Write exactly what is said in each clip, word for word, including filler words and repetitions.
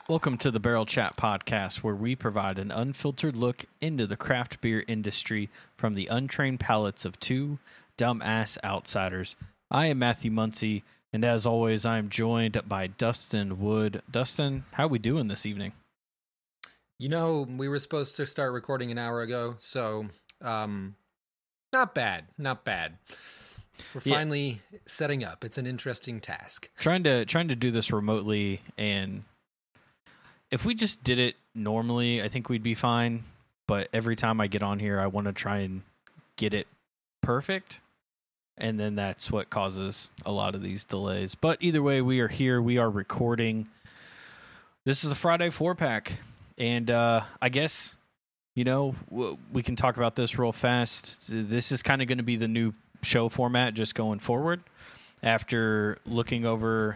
Welcome to the Barrel Chat Podcast, where we provide an unfiltered look into the craft beer industry from the untrained palates of two dumbass outsiders. I am Matthew Muncie, and as always, I am joined by Dustin Wood. Dustin, how are we doing this evening? You know, we were supposed to start recording an hour ago, so um, not bad, not bad. We're Yeah. finally setting up. It's an interesting task. Trying to trying to do this remotely, and if we just did it normally, I think we'd be fine. But every time I get on here, I want to try and get it perfect. And then that's what causes a lot of these delays. But either way, we are here. We are recording. This is a Friday four-pack. And uh, I guess, you know, w- we can talk about this real fast. This is kind of going to be the new show format just going forward. After looking over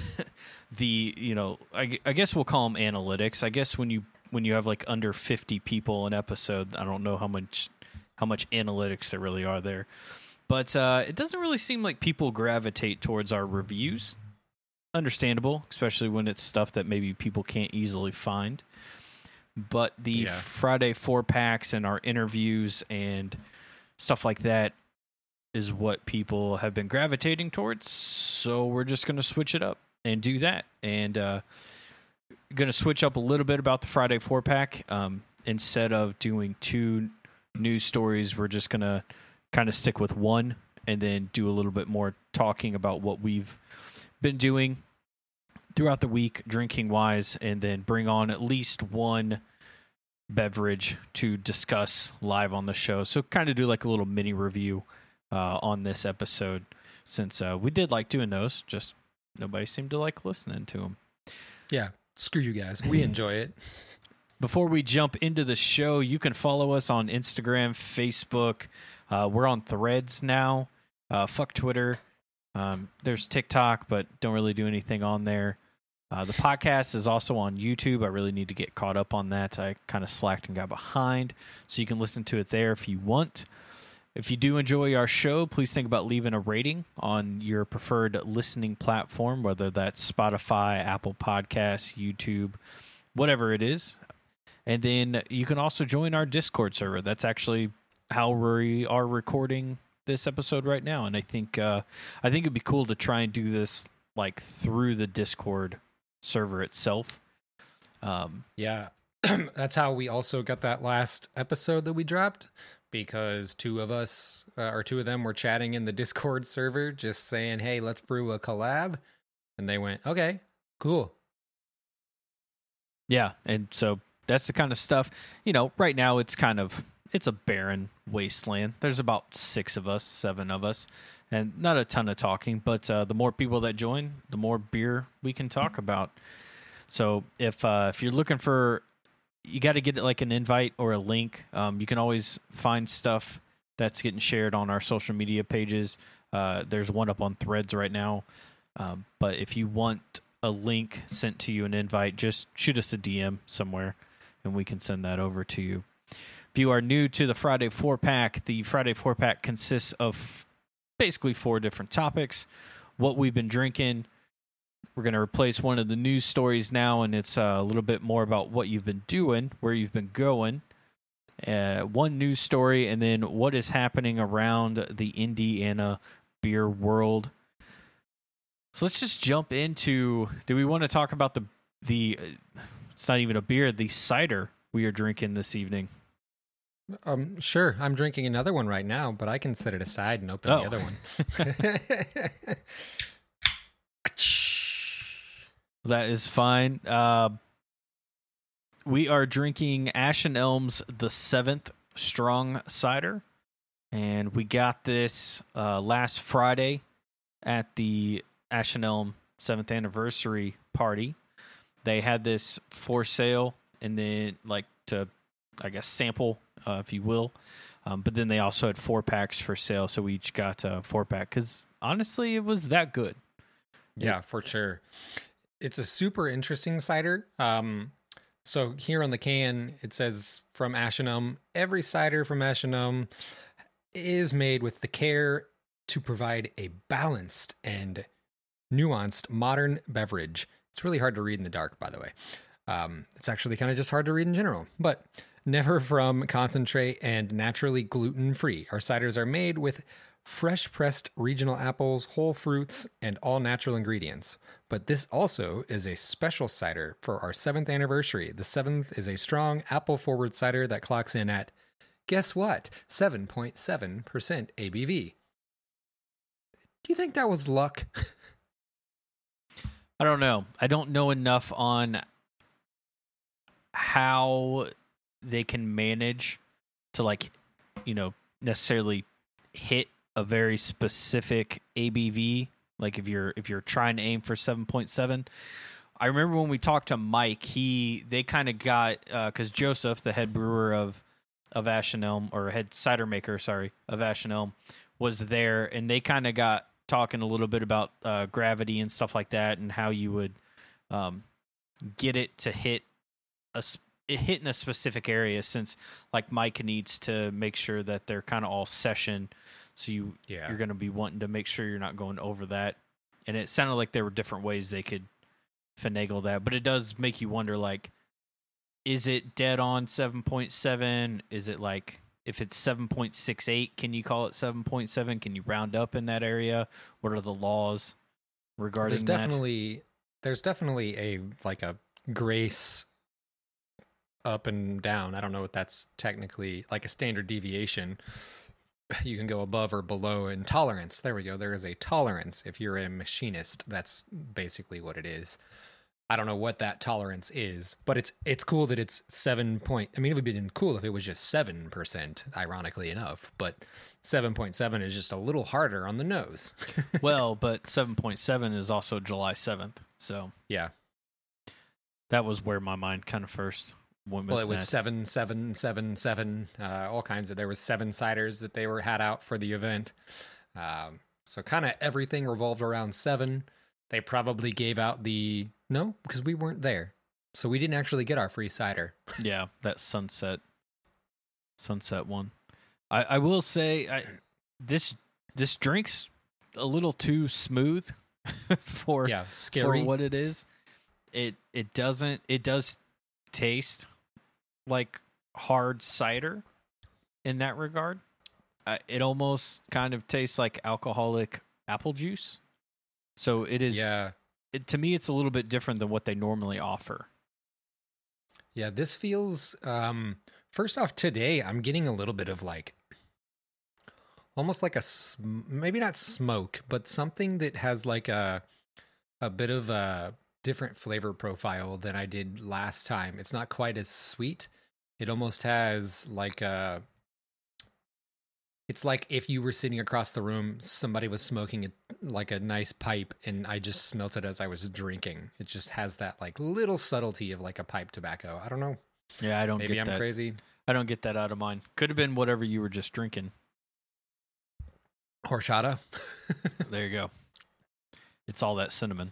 the, you know, I, I guess we'll call them analytics. I guess when you when you have like under fifty people an episode, I don't know how much how much analytics there really are there. But uh, it doesn't really seem like people gravitate towards our reviews. Understandable, especially when it's stuff that maybe people can't easily find. But the Yeah. Friday four packs and our interviews and stuff like that is what people have been gravitating towards. So we're just going to switch it up and do that. And uh, going to switch up a little bit about the Friday four pack. Um, instead of doing two news stories, we're just going to kind of stick with one and then do a little bit more talking about what we've been doing throughout the week, drinking wise, and then bring on at least one beverage to discuss live on the show. So kind of do like a little mini review uh, on this episode, since uh, we did like doing those, just nobody seemed to like listening to them. Yeah, screw you guys. We enjoy it. Before we jump into the show, you can follow us on Instagram, Facebook. Uh, we're on Threads now. Uh, fuck Twitter. Um, there's TikTok, but don't really do anything on there. Uh, the podcast is also on YouTube. I really need to get caught up on that. I kind of slacked and got behind, so you can listen to it there if you want. If you do enjoy our show, please think about leaving a rating on your preferred listening platform, whether that's Spotify, Apple Podcasts, YouTube, whatever it is. And then you can also join our Discord server. That's actually how we are recording this episode right now. And I think uh, I think it'd be cool to try and do this like through the Discord server itself. Um, Yeah, that's how we also got that last episode that we dropped, because two of us, uh, or two of them were chatting in the Discord server, just saying, hey, let's brew a collab. And they went, okay, cool. yeah, and so that's the kind of stuff, you know, right now it's kind of, it's a barren wasteland. There's about six of us, seven of us, and not a ton of talking, but uh, the more people that join, the more beer we can talk about. So if uh, if you're looking for, you got to get like an invite or a link. Um, you can always find stuff that's getting shared on our social media pages. Uh, there's one up on Threads right now. Um, but if you want a link sent to you, an invite, just shoot us a D M somewhere, and we can send that over to you. If you are new to the Friday four pack, the Friday four pack consists of basically four different topics. What we've been drinking. We're going to replace one of the news stories now, and it's uh, a little bit more about what you've been doing, where you've been going. Uh, one news story, and then what is happening around the Indiana beer world. So let's just jump into, do we want to talk about the, the uh, it's not even a beer, the cider we are drinking this evening? Um, sure. I'm drinking another one right now, but I can set it aside and open Oh. the other one. That is fine. Uh, we are drinking Ash and Elm's The Seventh Strong Cider, and we got this uh, last Friday at the Ash and Elm seventh anniversary party. They had this for sale, and then like to, I guess, sample, uh, if you will. Um, but then they also had four packs for sale, so we each got a four pack because honestly, it was that good. Yeah, for sure. It's a super interesting cider. Um, so here on the can, it says from Ash and Elm, every cider from Ash and Elm is made with the care to provide a balanced and nuanced modern beverage. It's really hard to read in the dark, by the way. Um, it's actually kind of just hard to read in general, but never from concentrate and naturally gluten free. Our ciders are made with fresh pressed regional apples, whole fruits, and all natural ingredients. But this also is a special cider for our seventh anniversary. The seventh is a strong apple forward cider that clocks in at, guess what, seven point seven percent A B V. Do you think that was luck? I don't know. I don't know enough on how they can manage to, like, you know, necessarily hit a very specific A B V. Like if you're if you're trying to aim for seven point seven. I remember when we talked to Mike, he they kind of got because uh, Joseph, the head brewer of of Ashen Elm, or head cider maker, sorry, of Ashen Elm, was there, and they kind of got talking a little bit about uh, gravity and stuff like that, and how you would um, get it to hit a it hit in a specific area, since like Mike needs to make sure that they're kind of all session, so you Yeah. you're going to be wanting to make sure you're not going over that. And it sounded like there were different ways they could finagle that, but it does make you wonder, like, is it dead on seven point seven? Is it like, if it's seven point six eight, can you call it seven point seven? Can you round up in that area? What are the laws regarding There's that? definitely there's definitely a like a grace up and down. I don't know what that's technically, like a standard deviation. You can go above or below in tolerance. There we go. There is a tolerance. If you're a machinist, that's basically what it is. I don't know what that tolerance is, but it's it's cool that it's seven point. I mean, it would have been cool if it was just seven percent, ironically enough, but seven point seven is just a little harder on the nose. Well, but seven point seven is also July seventh. So Yeah. that was where my mind kind of first went with Well, it was that. seven, seven, seven, seven. Uh, all kinds of. There was seven ciders that they were had out for the event. Um, so kind of everything revolved around seven. They probably gave out the no because we weren't there, so we didn't actually get our free cider. Yeah, that sunset, sunset one. I, I will say, I, this this drink's a little too smooth for Yeah, for scary. what it is. It it doesn't it does taste like hard cider in that regard. Uh, it almost kind of tastes like alcoholic apple juice. So it is. Yeah, It, to me, it's a little bit different than what they normally offer. yeah. This feels. Um, first off, today I'm getting a little bit of like, almost like a sm- maybe not smoke, but something that has like a a bit of a different flavor profile than I did last time. It's not quite as sweet. It almost has like a. It's like if you were sitting across the room, somebody was smoking a, like a nice pipe, and I just smelt it as I was drinking. It just has that like little subtlety of like a pipe tobacco. I don't know. Yeah, I don't Maybe get I'm that. crazy. I don't get that out of mine. Could have been whatever you were just drinking. Horchata. There you go. It's all that cinnamon.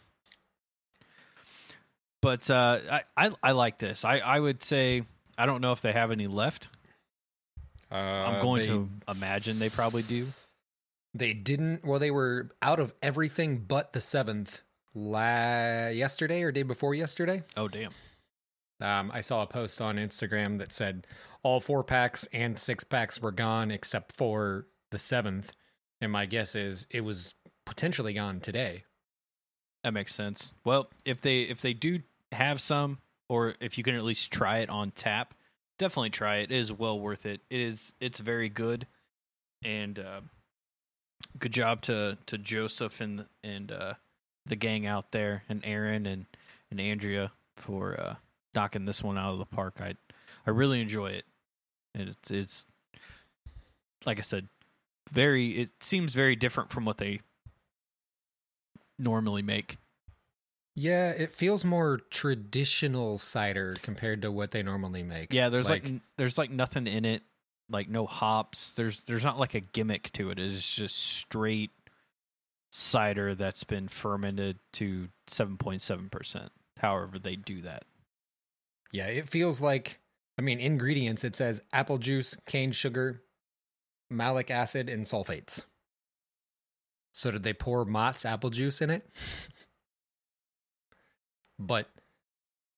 But uh, I, I I like this. I, I would say, I don't know if they have any left. Uh, I'm going they, to imagine they probably do. They didn't. Well, they were out of everything but the seventh la- yesterday or day before yesterday. Oh, damn. Um, I saw a post on Instagram that said all four packs and six packs were gone except for the seventh. And my guess is it was potentially gone today. That makes sense. Well, if they if they do have some, or if you can at least try it on tap, definitely try it. It is well worth it. It is. It's very good, and uh, good job to, to Joseph and and uh, the gang out there, and Aaron and, and Andrea for uh, knocking this one out of the park. I I really enjoy it, and it's it's like I said, very. It seems very different from what they normally make. Yeah, it feels more traditional cider compared to what they normally make. Yeah, there's like, like n- there's like nothing in it, like no hops. There's there's not like a gimmick to it. It's just straight cider that's been fermented to seven point seven percent. However they do that. Yeah, it feels like, I mean, ingredients, it says apple juice, cane sugar, malic acid, and sulfates. So did they pour Mott's apple juice in it? But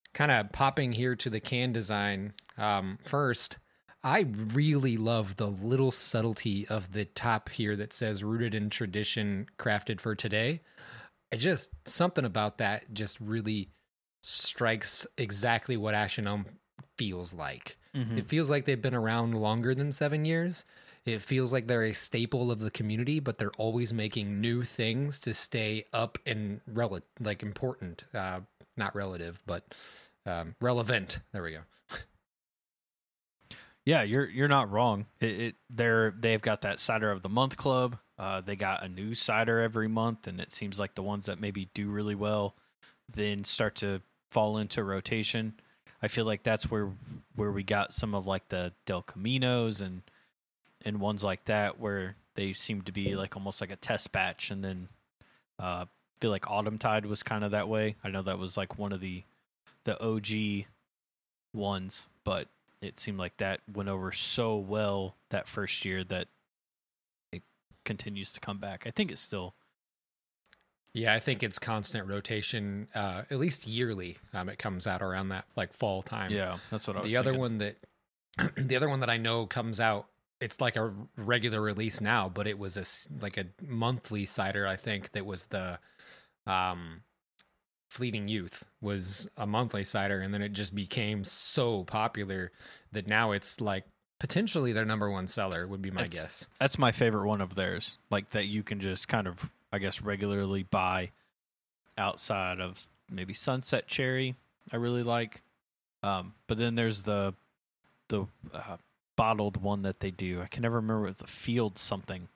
kind of popping here to the can design. Um, first, I really love the little subtlety of the top here that says rooted in tradition, crafted for today. It just something about that just really strikes exactly what Ashenome feels like. Mm-hmm. It feels like they've been around longer than seven years. It feels like they're a staple of the community, but they're always making new things to stay up and rel- like important. Uh, not relative, but um, relevant. There we go. Yeah, you're you're not wrong. It, it they're they've got that cider of the month club. Uh, they got a new cider every month, and it seems like the ones that maybe do really well then start to fall into rotation. I feel like that's where where we got some of like the Del Caminos and and ones like that where they seem to be like almost like a test batch, and then uh, I feel like Autumn Tide was kind of that way. I know that was like one of the the O G ones, but it seemed like that went over so well that first year that it continues to come back. I think it's still. Yeah, I think it's constant rotation, uh, at least yearly. Um, it comes out around that like fall time. Yeah, that's what I was The other thinking. one that, the other one that I know comes out. It's like a regular release now, but it was a s- like a monthly cider. I think that was the, um, Fleeting Youth was a monthly cider, and then it just became so popular that now it's like potentially their number one seller would be my It's- guess. That's my favorite one of theirs. Like that you can just kind of, I guess, regularly buy outside of maybe Sunset Cherry. I really like. Um, but then there's the the uh, bottled one that they do. I can never remember. It's a Field something.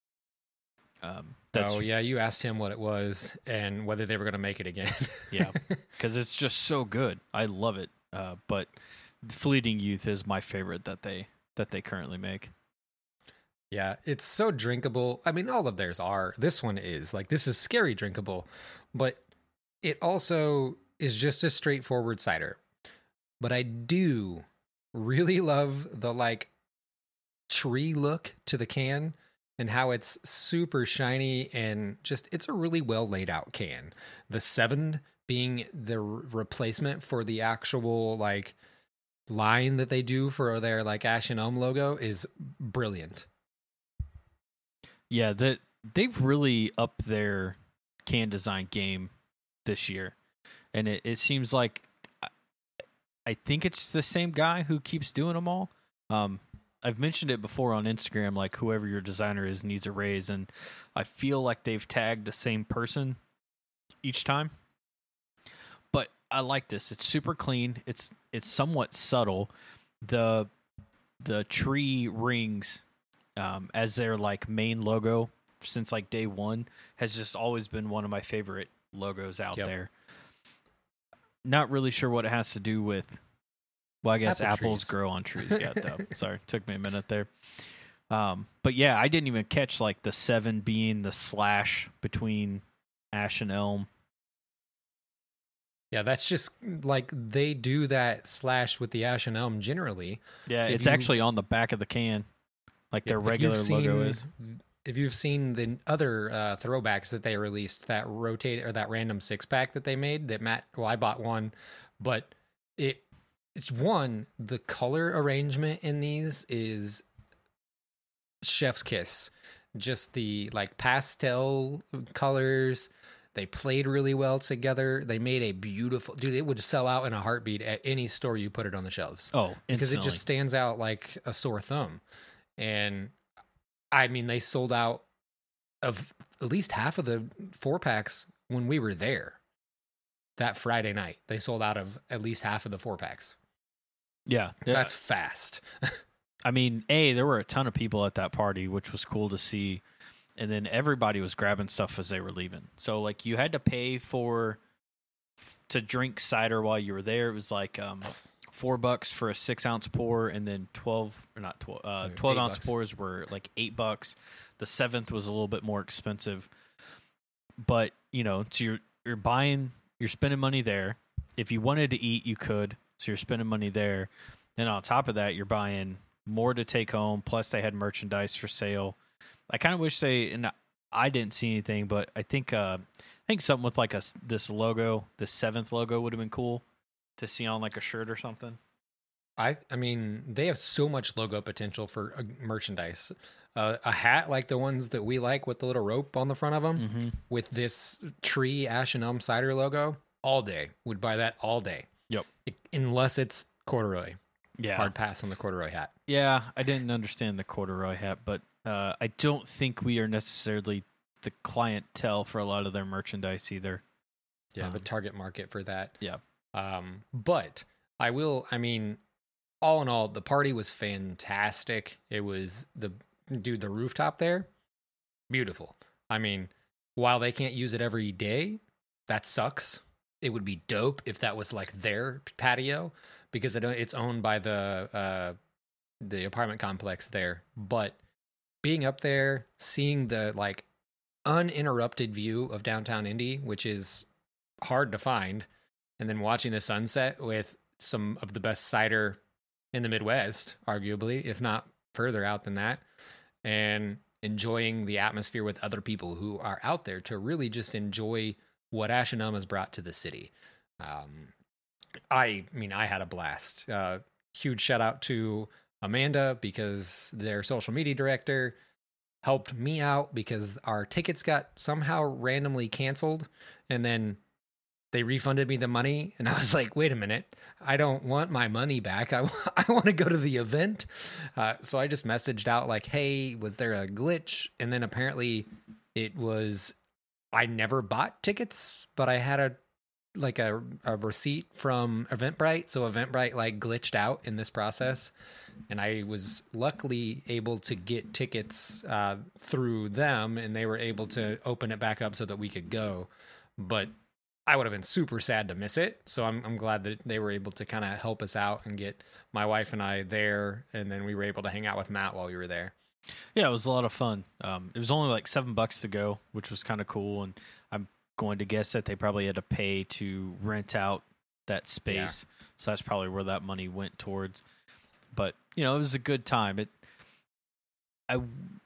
Um, that's, Oh yeah, you asked him what it was and whether they were going to make it again. Yeah, because it's just so good. I love it. Uh, but Fleeting Youth is my favorite that they that they currently make. Yeah, it's so drinkable. I mean, all of theirs are. This one is like this is scary drinkable, but it also is just a straightforward cider. But I do really love the like tree look to the can and how it's super shiny and just it's a really well laid out can. The seven being the re- replacement for the actual like line that they do for their like Ash and Elm logo is brilliant. Yeah, that they've really upped their can design game this year, and it, it seems like I- I think it's the same guy who keeps doing them all. Um, I've mentioned it before on Instagram, like whoever your designer is needs a raise, and I feel like they've tagged the same person each time. But I like this. It's super clean. It's it's somewhat subtle. The the tree rings um, as their like main logo since like day one has just always been one of my favorite logos out Yep. there. Not really sure what it has to do with. Well, I guess Apple apples trees. grow on trees. Yeah, though. Sorry, took me a minute there. Um, but yeah, I didn't even catch like the seven being the slash between Ash and Elm. Yeah, that's just like they do that slash with the Ash and Elm generally. Yeah, If it's you- actually on the back of the can, like their If regular you've logo seen- is. If you've seen the other uh, throwbacks that they released, that rotate or that random six pack that they made, that Matt, well, I bought one, but it it's one the color arrangement in these is chef's kiss. Just the like pastel colors. They played really well together. They made a beautiful dude. It would sell out in a heartbeat at any store you put it on the shelves. Oh, Because it instantly. just stands out like a sore thumb. And I mean, they sold out of at least half of the four packs when we were there that Friday night. They sold out of at least half of the four packs. yeah, yeah. That's fast. I mean, A, there were a ton of people at that party, which was cool to see. And then everybody was grabbing stuff as they were leaving. So, like, you had to pay for to drink cider while you were there. It was like um, four bucks for a six ounce pour, and then twelve or not twelve, uh, Eight twelve ounce bucks. pours were like eight bucks. The seventh was a little bit more expensive, but you know, so you're you're buying, you're spending money there. If you wanted to eat, you could. So you're spending money there. Then on top of that, you're buying more to take home. Plus, they had merchandise for sale. I kind of wish they, and I didn't see anything, but I think uh, I think something with like a s- this logo, the seventh logo would have been cool to see on like a shirt or something. I I mean, they have so much logo potential for uh, merchandise. Uh, a hat like the ones that we like with the little rope on the front of them, Mm-hmm. with this tree Ash and Um cider logo, all day. Would buy that all day. Yep. It, unless it's corduroy. Yeah. Hard pass on the corduroy hat. Yeah, I didn't understand the corduroy hat, but uh, I don't think we are necessarily the clientele for a lot of their merchandise either. Yeah, Um, the target market for that. Yeah. Um, but I will, I mean, all in all, the party was fantastic. It was the dude, the rooftop there, beautiful. I mean, while they can't use it every day, that sucks. It would be dope if that was like their patio, because it, it's owned by the uh, the apartment complex there. But being up there, seeing the like uninterrupted view of downtown Indy, which is hard to find, and then watching the sunset with some of the best cider in the Midwest, arguably, if not further out than that, and enjoying the atmosphere with other people who are out there to really just enjoy what Ash and Um has brought to the city. Um, I mean, I had a blast. Uh, huge shout out to Amanda, because their social media director helped me out because our tickets got somehow randomly canceled, and then they refunded me the money, and I was like, wait a minute, I don't want my money back. I, I want to go to the event. Uh, so I just messaged out like, hey, was there a glitch? And then apparently it was, I never bought tickets, but I had a like a, a receipt from Eventbrite. So Eventbrite like glitched out in this process, and I was luckily able to get tickets uh, through them, and they were able to open it back up so that we could go. But I would have been super sad to miss it. So I'm I'm glad that they were able to kind of help us out and get my wife and I there. And then we were able to hang out with Matt while we were there. Yeah, it was a lot of fun. Um, it was only like seven bucks to go, which was kind of cool. And I'm going to guess that they probably had to pay to rent out that space. Yeah. So that's probably where that money went towards. But, you know, it was a good time. It, I,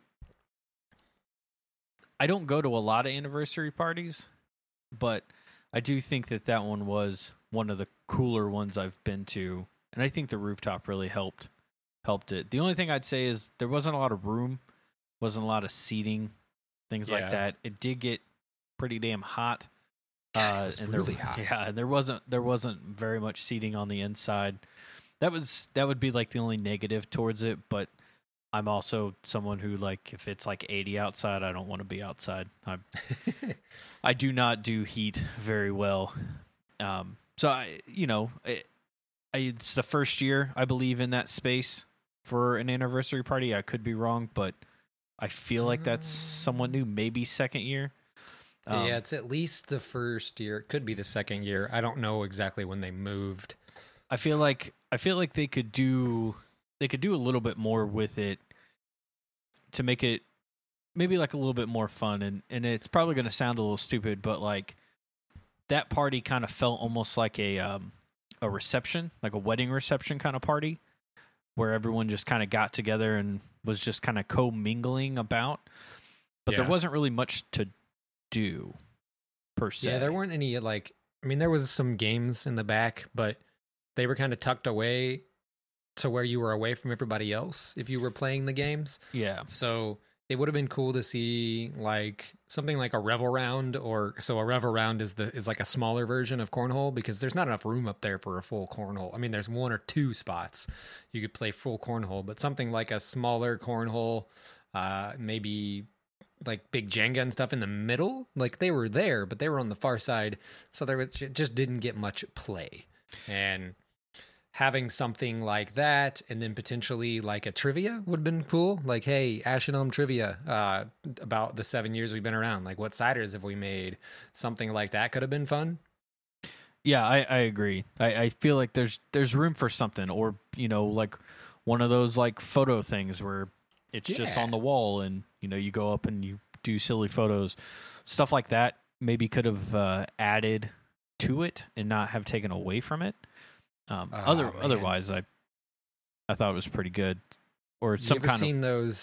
I don't go to a lot of anniversary parties, but I do think that that one was one of the cooler ones I've been to, and I think the rooftop really helped helped it. The only thing I'd say is there wasn't a lot of room, wasn't a lot of seating, things yeah. like that. It did get pretty damn hot. God, uh, it was and really there, hot. Yeah, and there wasn't there wasn't very much seating on the inside. That was that would be like the only negative towards it, but I'm also someone who, like, if it's like eighty outside, I don't want to be outside. I I do not do heat very well. Um, so, I, you know, it, I, it's the first year, I believe, in that space for an anniversary party. I could be wrong, but I feel like that's somewhat new. Maybe second year. Um, yeah, it's at least the first year. It could be the second year. I don't know exactly when they moved. I feel like I feel like they could do they could do a little bit more with it to make it maybe like a little bit more fun. And, and it's probably going to sound a little stupid, but like that party kind of felt almost like a um, a reception, like a wedding reception kind of party, where everyone just kind of got together and was just kind of co-mingling about. But yeah. there wasn't really much to do per se. Yeah, there weren't any, like, I mean, there was some games in the back, but they were kind of tucked away to where you were away from everybody else if you were playing the games. Yeah. So it would have been cool to see like something like a Revel Round, or so a Revel Round is the is like a smaller version of cornhole, because there's not enough room up there for a full cornhole. I mean, there's one or two spots you could play full cornhole, but something like a smaller cornhole, uh, maybe like big Jenga and stuff in the middle. Like they were there, but they were on the far side, so there was, just didn't get much play. And having something like that, and then potentially like a trivia would have been cool. Like, hey, Ash and Um trivia uh, about the seven years we've been around. Like, what ciders have we made? Something like that could have been fun. Yeah, I, I agree. I, I feel like there's there's room for something, or you know, like one of those like photo things where it's yeah. just on the wall, and you know, you go up and you do silly photos, stuff like that. Maybe could have uh, added to it and not have taken away from it. Um, oh, other man. Otherwise, I I thought it was pretty good. Or some you ever kind seen of those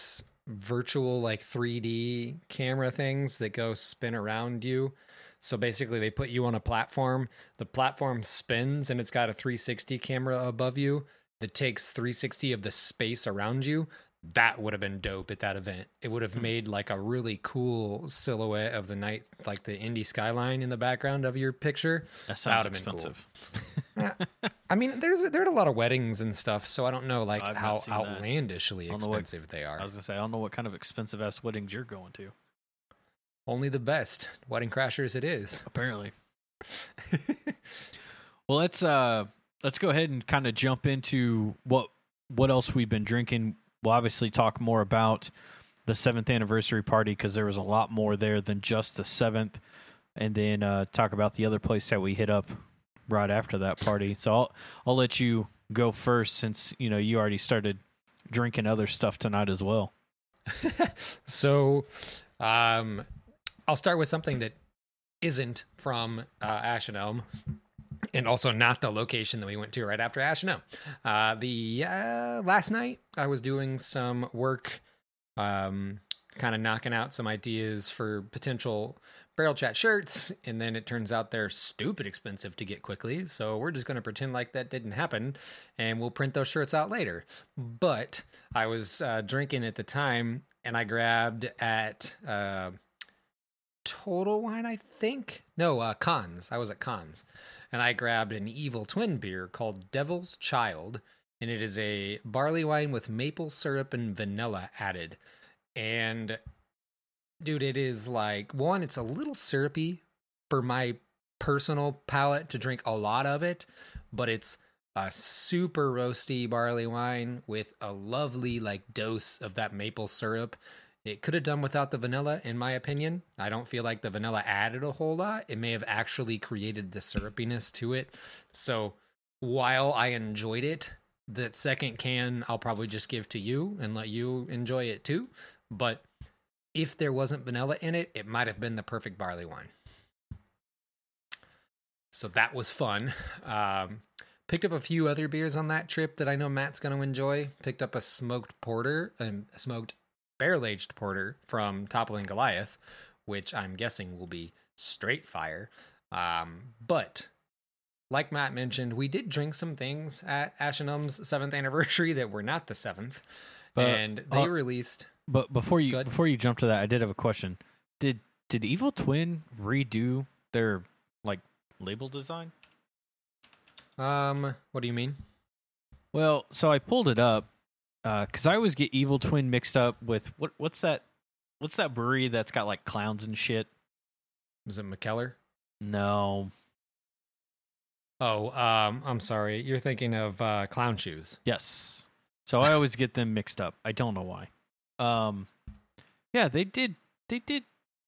virtual like three D camera things that go spin around you. So basically they put you on a platform, the platform spins and it's got a three sixty camera above you that takes three sixty of the space around you. That would have been dope at that event. It would have made like a really cool silhouette of the night, like the Indy skyline in the background of your picture. That sounds expensive. Cool. I mean, there's there are a lot of weddings and stuff, so I don't know like I've how not seen that. outlandishly I don't know what- expensive they are. I was gonna say I don't know what kind of expensive ass weddings you're going to. Only the best wedding crashers it is. Apparently. Well, let's uh let's go ahead and kind of jump into what what else we've been drinking. We'll obviously talk more about the seventh anniversary party because there was a lot more there than just the seventh, and then uh, talk about the other place that we hit up right after that party. So I'll I'll let you go first since you know you already started drinking other stuff tonight as well. So, um, I'll start with something that isn't from uh, Ash and Elm, and also not the location that we went to right after Ash and Elm. Uh, the uh, last night I was doing some work, um, kind of knocking out some ideas for potential Barrel Chat shirts, and then it turns out they're stupid expensive to get quickly. So we're just going to pretend like that didn't happen, and we'll print those shirts out later. But I was uh, drinking at the time, and I grabbed at uh, Total Wine, I think. No, uh, Cons. I was at Cons, and I grabbed an Evil Twin beer called Devil's Child, and it is a barley wine with maple syrup and vanilla added. And dude, it is like, one, it's a little syrupy for my personal palate to drink a lot of it, but it's a super roasty barley wine with a lovely like dose of that maple syrup. It could have done without the vanilla, in my opinion. I don't feel like the vanilla added a whole lot. It may have actually created the syrupiness to it. So while I enjoyed it, that second can I'll probably just give to you and let you enjoy it too. But if there wasn't vanilla in it, it might have been the perfect barley wine. So that was fun. Um, picked up a few other beers on that trip that I know Matt's going to enjoy. Picked up a smoked porter, and um, smoked barrel-aged porter from Toppling Goliath, which I'm guessing will be straight fire. Um, but like Matt mentioned, we did drink some things at Ash and Elm's seventh anniversary that were not the seventh. But, and they uh, released... But before you Good. before you jump to that, I did have a question. Did did Evil Twin redo their like label design? Um, what do you mean? Well, so I pulled it up because I always get Evil Twin mixed up with what what's that what's that brewery that's got like clowns and shit? Was it McKellar? No. Oh, um, I'm sorry. You're thinking of uh, Clown Shoes. Yes. So I always get them mixed up. I don't know why. Um, yeah, they did. They did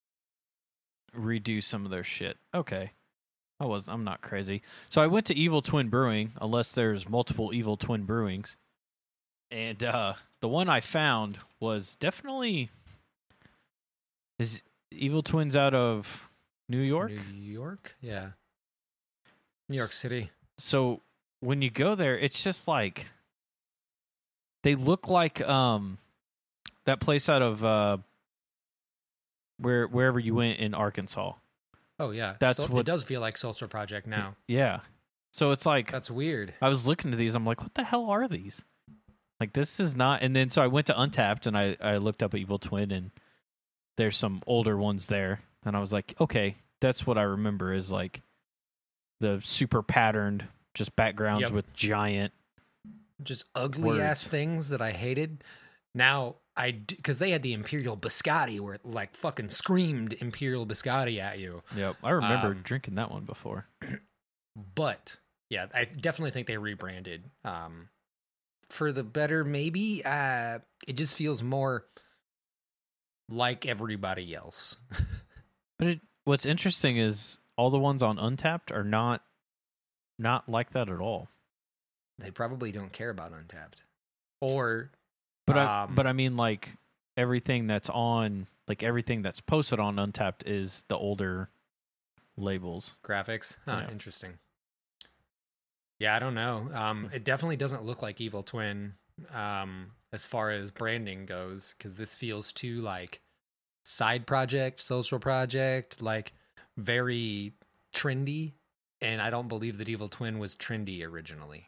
redo some of their shit. Okay, I was. I'm not crazy. So I went to Evil Twin Brewing, unless there's multiple Evil Twin Brewings, and uh, the one I found was definitely is Evil Twins out of New York. New York, yeah, New York City. So when you go there, it's just like they look like um. that place out of uh, where wherever you went in Arkansas. Oh yeah, That's so, what it does feel like Sultra Project now. Yeah. So it's like That's weird. I was looking to these. I'm like, what the hell are these? Like this is not. And then so I went to Untapped and I I looked up Evil Twin and there's some older ones there and I was like, okay, that's what I remember is like the super patterned just backgrounds Yep. with giant. Just ugly Words. ass things that I hated. Now I because they had the Imperial Biscotti where it like fucking screamed Imperial Biscotti at you. Yep, I remember Um, drinking that one before. But yeah, I definitely think they rebranded um, for the better. Maybe uh, it just feels more like everybody else. But it, what's interesting is all the ones on Untapped are not not like that at all. They probably don't care about Untapped, or But I, um, but I mean, like everything that's on, like everything that's posted on Untapped is the older labels. graphics. Huh, Yeah. Interesting. Yeah, I don't know. Um, it definitely doesn't look like Evil Twin. Um, as far as branding goes, because this feels too like side project, social project, like very trendy. And I don't believe that Evil Twin was trendy originally.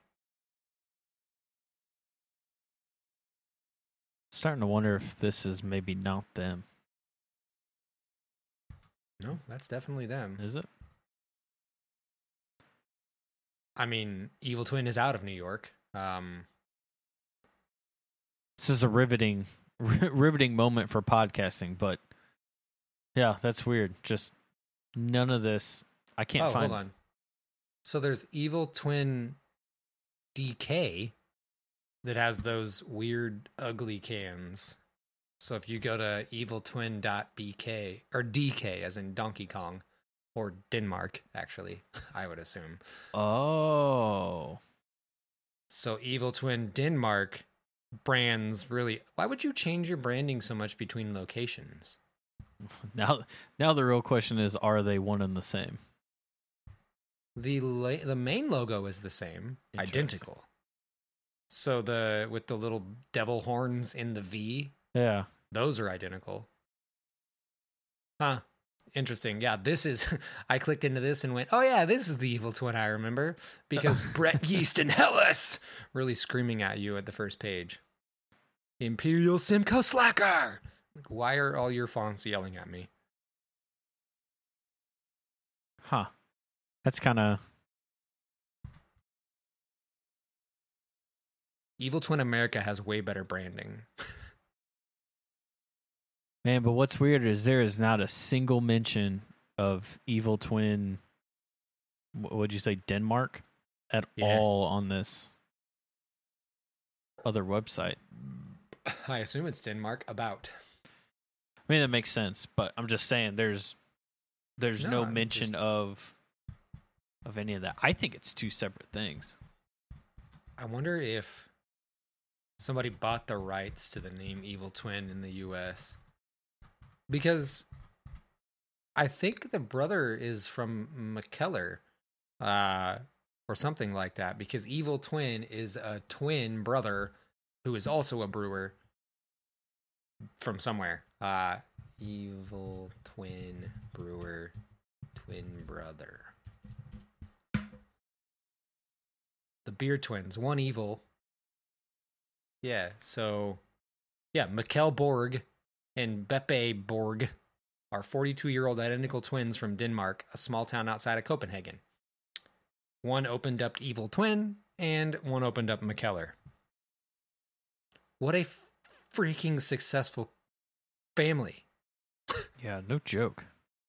Starting to wonder if this is maybe not them. No, that's definitely them. Is it? I mean, Evil Twin is out of New York. Um, This is a riveting, riveting moment for podcasting, but yeah, that's weird. Just none of this. I can't oh, find. hold on. So there's Evil Twin D K that has those weird, ugly cans. So if you go to evil twin dot b k, or D K as in Donkey Kong, or Denmark, actually, I would assume. Oh. So Evil Twin Denmark brands really. Why would you change your branding so much between locations? Now, now the real question is: are they one and the same? The la- the main logo is the same, identical. So the with the little devil horns in the V, Yeah. those are identical. Huh. Interesting. Yeah, this is. I clicked into this and went, "Oh yeah, this is the Evil Twin I remember," because Brett Yeast and Hellas really screaming at you at the first page. Imperial Simcoe Slacker. Like, why are all your fonts yelling at me? Huh. That's kind of. Evil Twin America has way better branding. Man, but what's weird is there is not a single mention of Evil Twin. What would you say, Denmark, at Yeah. all on this other website? I assume it's Denmark. About. I mean, that makes sense, but I'm just saying there's there's No, no, I mean, mention just- of of any of that. I think it's two separate things. I wonder if somebody bought the rights to the name Evil Twin in the U S because I think the brother is from McKellar, uh, or something like that. Because Evil Twin is a twin brother who is also a brewer from somewhere. Uh, Evil Twin brewer, twin brother. The Beer Twins, one evil. Yeah, so yeah, Mikkel Borg and Beppe Borg are forty-two-year-old identical twins from Denmark, a small town outside of Copenhagen. One opened up Evil Twin, and one opened up McKellar. What a f- freaking successful family. Yeah, no joke.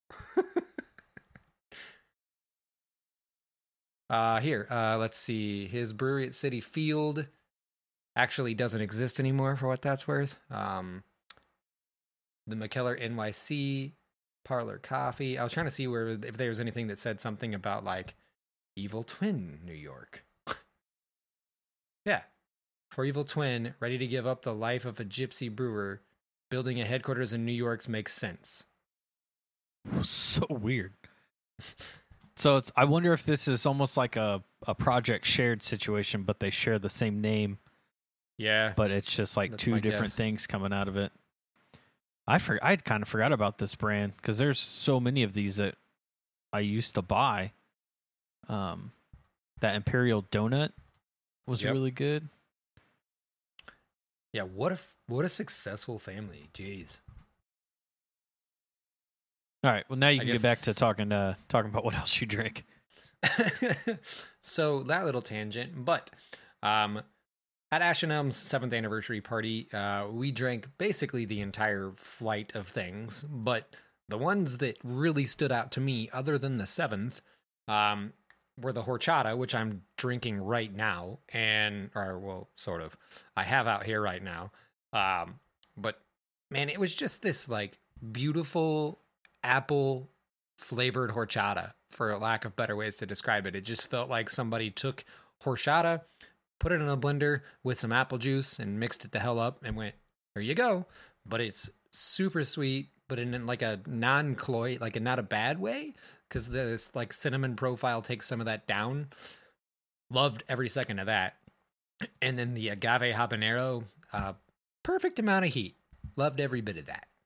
Uh, here, uh, let's see. His brewery at City Field actually doesn't exist anymore, for what that's worth. Um, the McKellar N Y C, Parlor Coffee. I was trying to see where if there was anything that said something about like Evil Twin, New York. Yeah, for Evil Twin, ready to give up the life of a gypsy brewer, building a headquarters in New York makes sense. So weird. So it's. I wonder if this is almost like a, a project shared situation, but they share the same name, Yeah, but it's just like That's two my different guess. things coming out of it. I for, I'd kind of forgot about this brand because there's so many of these that I used to buy. Um, that Imperial Donut was Yep. really good. yeah. What a what a successful family. Jeez. All right, well now you I can guess- get back to talking uh talking about what else you drink. So that little tangent, but um, at Ash and Elm's seventh anniversary party, uh, we drank basically the entire flight of things, but the ones that really stood out to me, other than the seventh, um, were the horchata, which I'm drinking right now, and or well, sort of, I have out here right now. Um, but man, it was just this like beautiful apple flavored horchata, for lack of better ways to describe it. It just felt like somebody took horchata, put it in a blender with some apple juice, and mixed it the hell up and went, here you go. But it's super sweet, but in like a non-cloy, like a not a bad way, because this like cinnamon profile takes some of that down. Loved every second of that. And then the agave habanero, uh, perfect amount of heat. Loved every bit of that.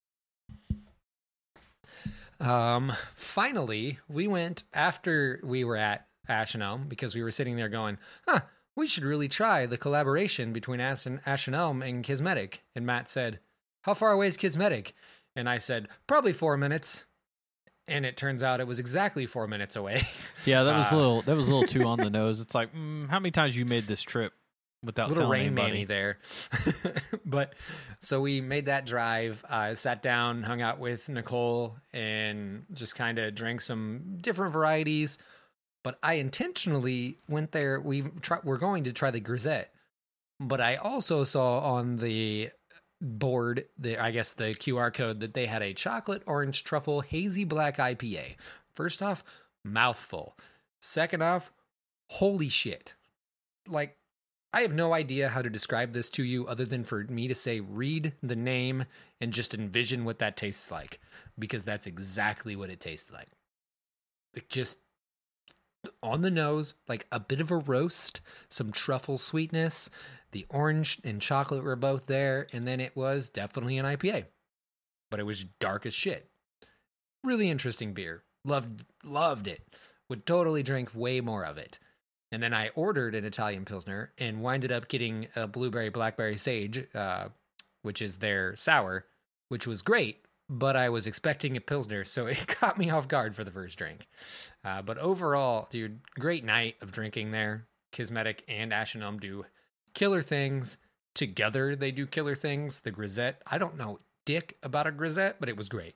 Um, finally, we went after we were at Ashen because we were sitting there going, huh, we should really try the collaboration between Ashen, Ashen Elm and Kismetic. And Matt said, how far away is Kismetic? And I said, probably four minutes. And it turns out it was exactly four minutes away. Yeah, that was uh, a little that was a little too on the nose. It's like, mm, how many times you made this trip without little telling Rain anybody? Manny there. But so we made that drive. I uh, sat down, hung out with Nicole, and just kind of drank some different varieties. But I intentionally went there. We try, we're going to try the Grisette, but I also saw on the board, the I guess the Q R code, that they had a chocolate orange truffle hazy black I P A. First off, mouthful. Second off, holy shit! Like, I have no idea how to describe this to you other than for me to say, read the name and just envision what that tastes like, because that's exactly what it tastes like. It just on the nose, like a bit of a roast, some truffle sweetness. The orange and chocolate were both there, and then it was definitely an I P A, but it was dark as shit. Really interesting beer. Loved, loved it. Would totally drink way more of it. And then I ordered an Italian Pilsner and winded up getting a blueberry blackberry sage, uh, which is their sour, which was great, but I was expecting a Pilsner, so it caught me off guard for the first drink. Uh, but overall, dude, great night of drinking there. Kismetic and Ashen Elm do killer things. Together, they do killer things. The Grisette, I don't know dick about a Grisette, but it was great.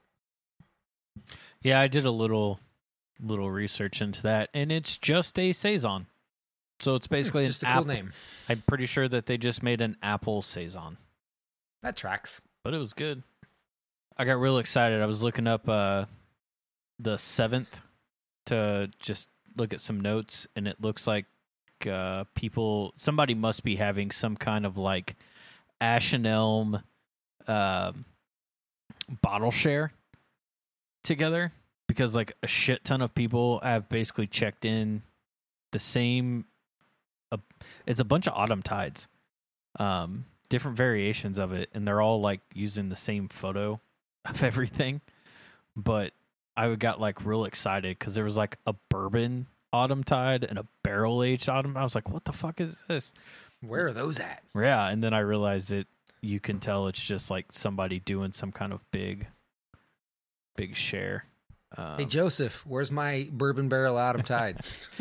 Yeah, I did a little little research into that, and it's just a Saison. So it's basically just an a cool apple. name. I'm pretty sure that they just made an apple Saison. That tracks. But it was good. I got real excited. I was looking up uh, the seventh to just look at some notes, and it looks like uh, people, somebody must be having some kind of like Ashen Elm uh, bottle share together, because like a shit ton of people have basically checked in the same. Uh, it's a bunch of Autumn Tides, um, different variations of it, and they're all like using the same photo of everything. But I got like real excited because there was like a bourbon Autumn Tide and a barrel aged Autumn. I was like, what the fuck is this? Where are those at? Yeah, and then I realized that you can tell it's just like somebody doing some kind of big, big share. Um, Hey, Joseph, where's my bourbon barrel Autumn Tide?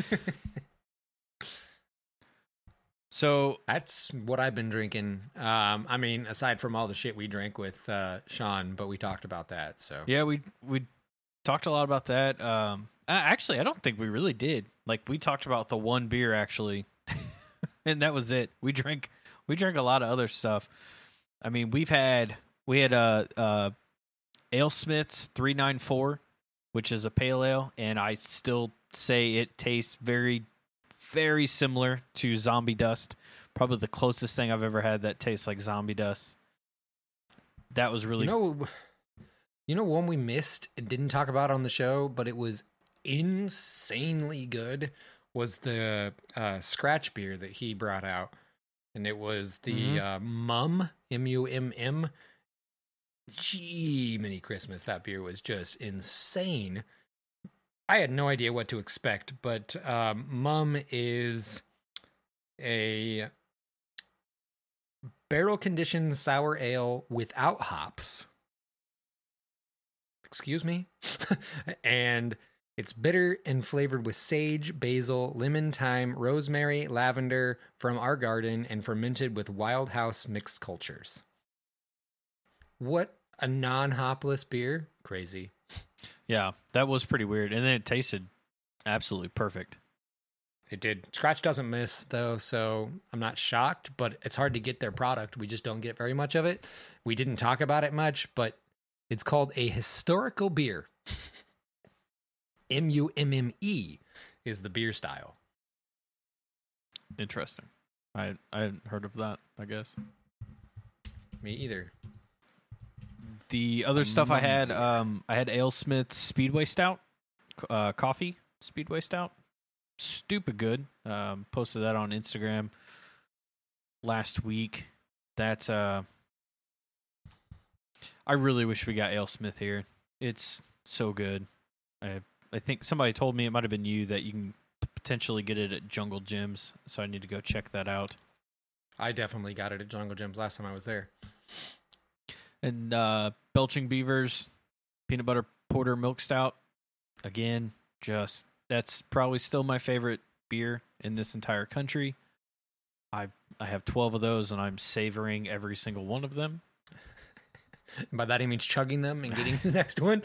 so That's what I've been drinking. Um, I mean, aside from all the shit we drank with uh, Sean, but we talked about that. So yeah, we we talked a lot about that. Um, actually, I don't think we really did. Like, we talked about the one beer actually, and that was it. We drank we drank a lot of other stuff. I mean, we've had we had a uh, uh, AleSmith's three ninety-four, which is a pale ale, and I still say it tastes very, very similar to Zombie Dust. Probably the closest thing I've ever had that tastes like Zombie Dust. That was really you know, you know, one we missed and didn't talk about on the show, but it was insanely good. Was the uh, scratch beer that he brought out, and it was the Mm-hmm. uh, Mum M U M M. Gee, mini Christmas. That beer was just insane. I had no idea what to expect, but um, Mum is a barrel conditioned sour ale without hops. Excuse me. And it's bitter and flavored with sage, basil, lemon, thyme, rosemary, lavender from our garden, and fermented with Wild House mixed cultures. What a non-hopless beer. Crazy. yeah, that was pretty weird, and then it tasted absolutely perfect. It did. Scratch doesn't miss, though, so I'm not shocked, but it's hard to get their product. We just don't get very much of it. We didn't talk about it much, but it's called a historical beer. M U M M E is the beer style. Interesting. I I hadn't heard of that, I guess. Me either. The other stuff I had, um, I had AleSmith's Speedway Stout, uh, coffee Speedway Stout. Stupid good. Um, posted that on Instagram last week. That uh, I really wish we got AleSmith here. It's so good. I I think somebody told me, it might have been you, that you can potentially get it at Jungle Gyms, so I need to go check that out. I definitely got it at Jungle Gyms last time I was there. And uh, Belching Beavers peanut butter porter milk stout. Again, just that's probably still my favorite beer in this entire country. I I have twelve of those, and I'm savoring every single one of them. By that he means chugging them and getting the next one.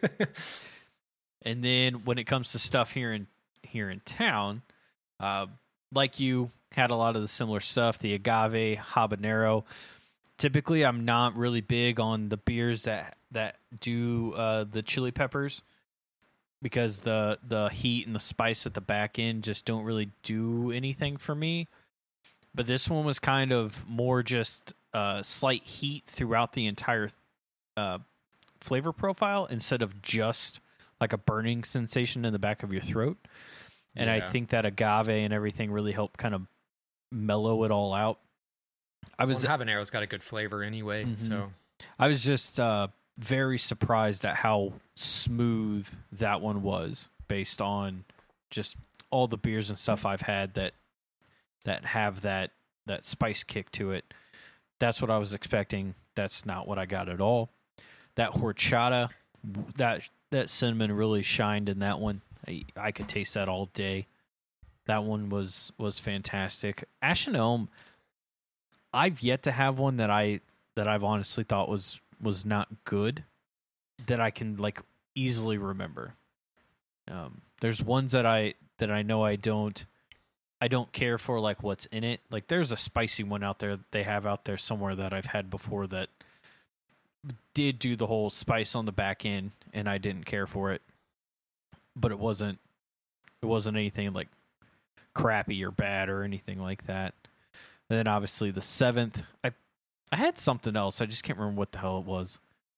And then when it comes to stuff here in here in town, uh, like you had a lot of the similar stuff, the agave, habanero. Typically, I'm not really big on the beers that that do uh, the chili peppers, because the the heat and the spice at the back end just don't really do anything for me. But this one was kind of more just uh, slight heat throughout the entire uh, flavor profile, instead of just like a burning sensation in the back of your throat. And Yeah. I think that agave and everything really helped kind of mellow it all out. I was well, habanero's got a good flavor anyway, Mhm. so I was just uh, very surprised at how smooth that one was, based on just all the beers and stuff I've had that that have that that spice kick to it. That's what I was expecting. That's not what I got at all. That horchata, that that cinnamon really shined in that one. I, I could taste that all day. That one was was fantastic. Ash and Elm, I've yet to have one that I that I've honestly thought was was not good, that I can like easily remember. Um, there's ones that I that I know I don't I don't care for, like what's in it. Like there's a spicy one out there they have out there somewhere that I've had before that did do the whole spice on the back end, and I didn't care for it. But it wasn't it wasn't anything like crappy or bad or anything like that. And then obviously the seventh, I I had something else. I just can't remember what the hell it was.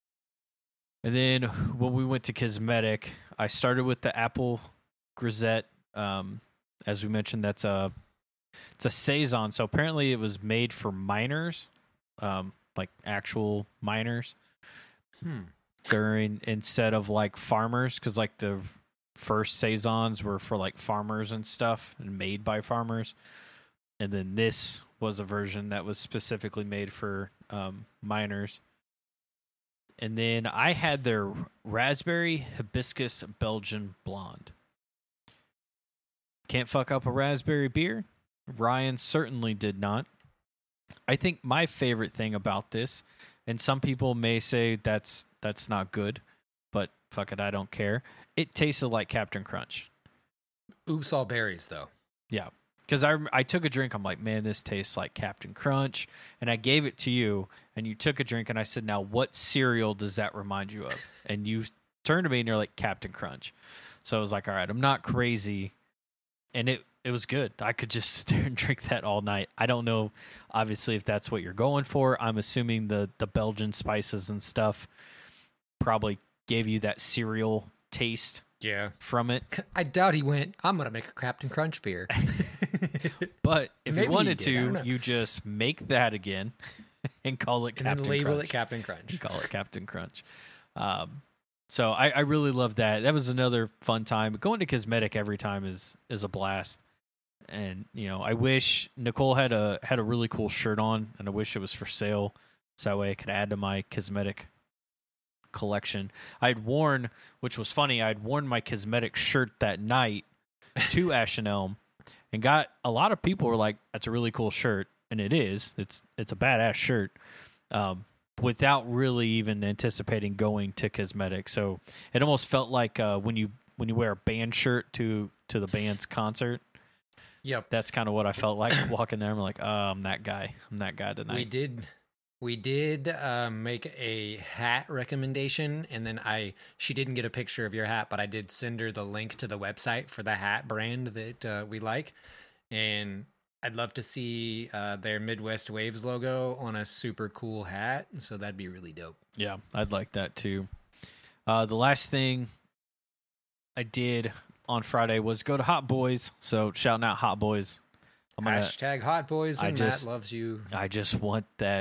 And then when we went to Kismetic, I started with the apple grisette. Um, as we mentioned, that's a it's a saison. So apparently it was made for miners, um, like actual miners, hmm. during instead of like farmers, because like the first saisons were for like farmers and stuff and made by farmers. And then this was a version that was specifically made for um, miners. And then I had their raspberry hibiscus Belgian blonde. Can't fuck up a raspberry beer. Ryan certainly did not. I think my favorite thing about this, and some people may say that's that's not good, but fuck it, I don't care. It tasted like Captain Crunch. Oops, all berries though. Yeah. Because I, I took a drink, I'm like, man, this tastes like Captain Crunch. And I gave it to you, and you took a drink, and I said, now, what cereal does that remind you of? And you turned to me, and you're like, Captain Crunch. So I was like, all right, I'm not crazy. And it, it was good. I could just sit there and drink that all night. I don't know, obviously, if that's what you're going for. I'm assuming the, the Belgian spices and stuff probably gave you that cereal taste Yeah. from it. I doubt he went, I'm going to make a Captain Crunch beer. But if Maybe you he wanted did, I don't to, know. you just make that again and call it and Captain then label Crunch. it Captain Crunch. Call it Captain Crunch. Um, so I, I really love that. That was another fun time. Going to Kismetic every time is is a blast. And you know, I wish Nicole had a had a really cool shirt on, and I wish it was for sale, so that way I could add to my Kismetic collection. I'd worn, which was funny, I'd worn my Kismetic shirt that night to Ash and Elm, and got a lot of people were like, "That's a really cool shirt," and it is. It's it's a badass shirt. Um, without really even anticipating going to Kismetic, so it almost felt like uh, when you when you wear a band shirt to to the band's concert. Yep. That's kind of what I felt like walking there. I'm like, oh, I'm that guy. I'm that guy tonight. We did we did uh, make a hat recommendation, and then I she didn't get a picture of your hat, but I did send her the link to the website for the hat brand that uh, we like, and I'd love to see uh, their Midwest Waves logo on a super cool hat, so that'd be really dope. Yeah, I'd like that too. Uh, the last thing I did on Friday was go to Hot Boys. So shouting out Hot Boys. I'm gonna, Hashtag Hot Boys, I and just- Matt loves you. I just want that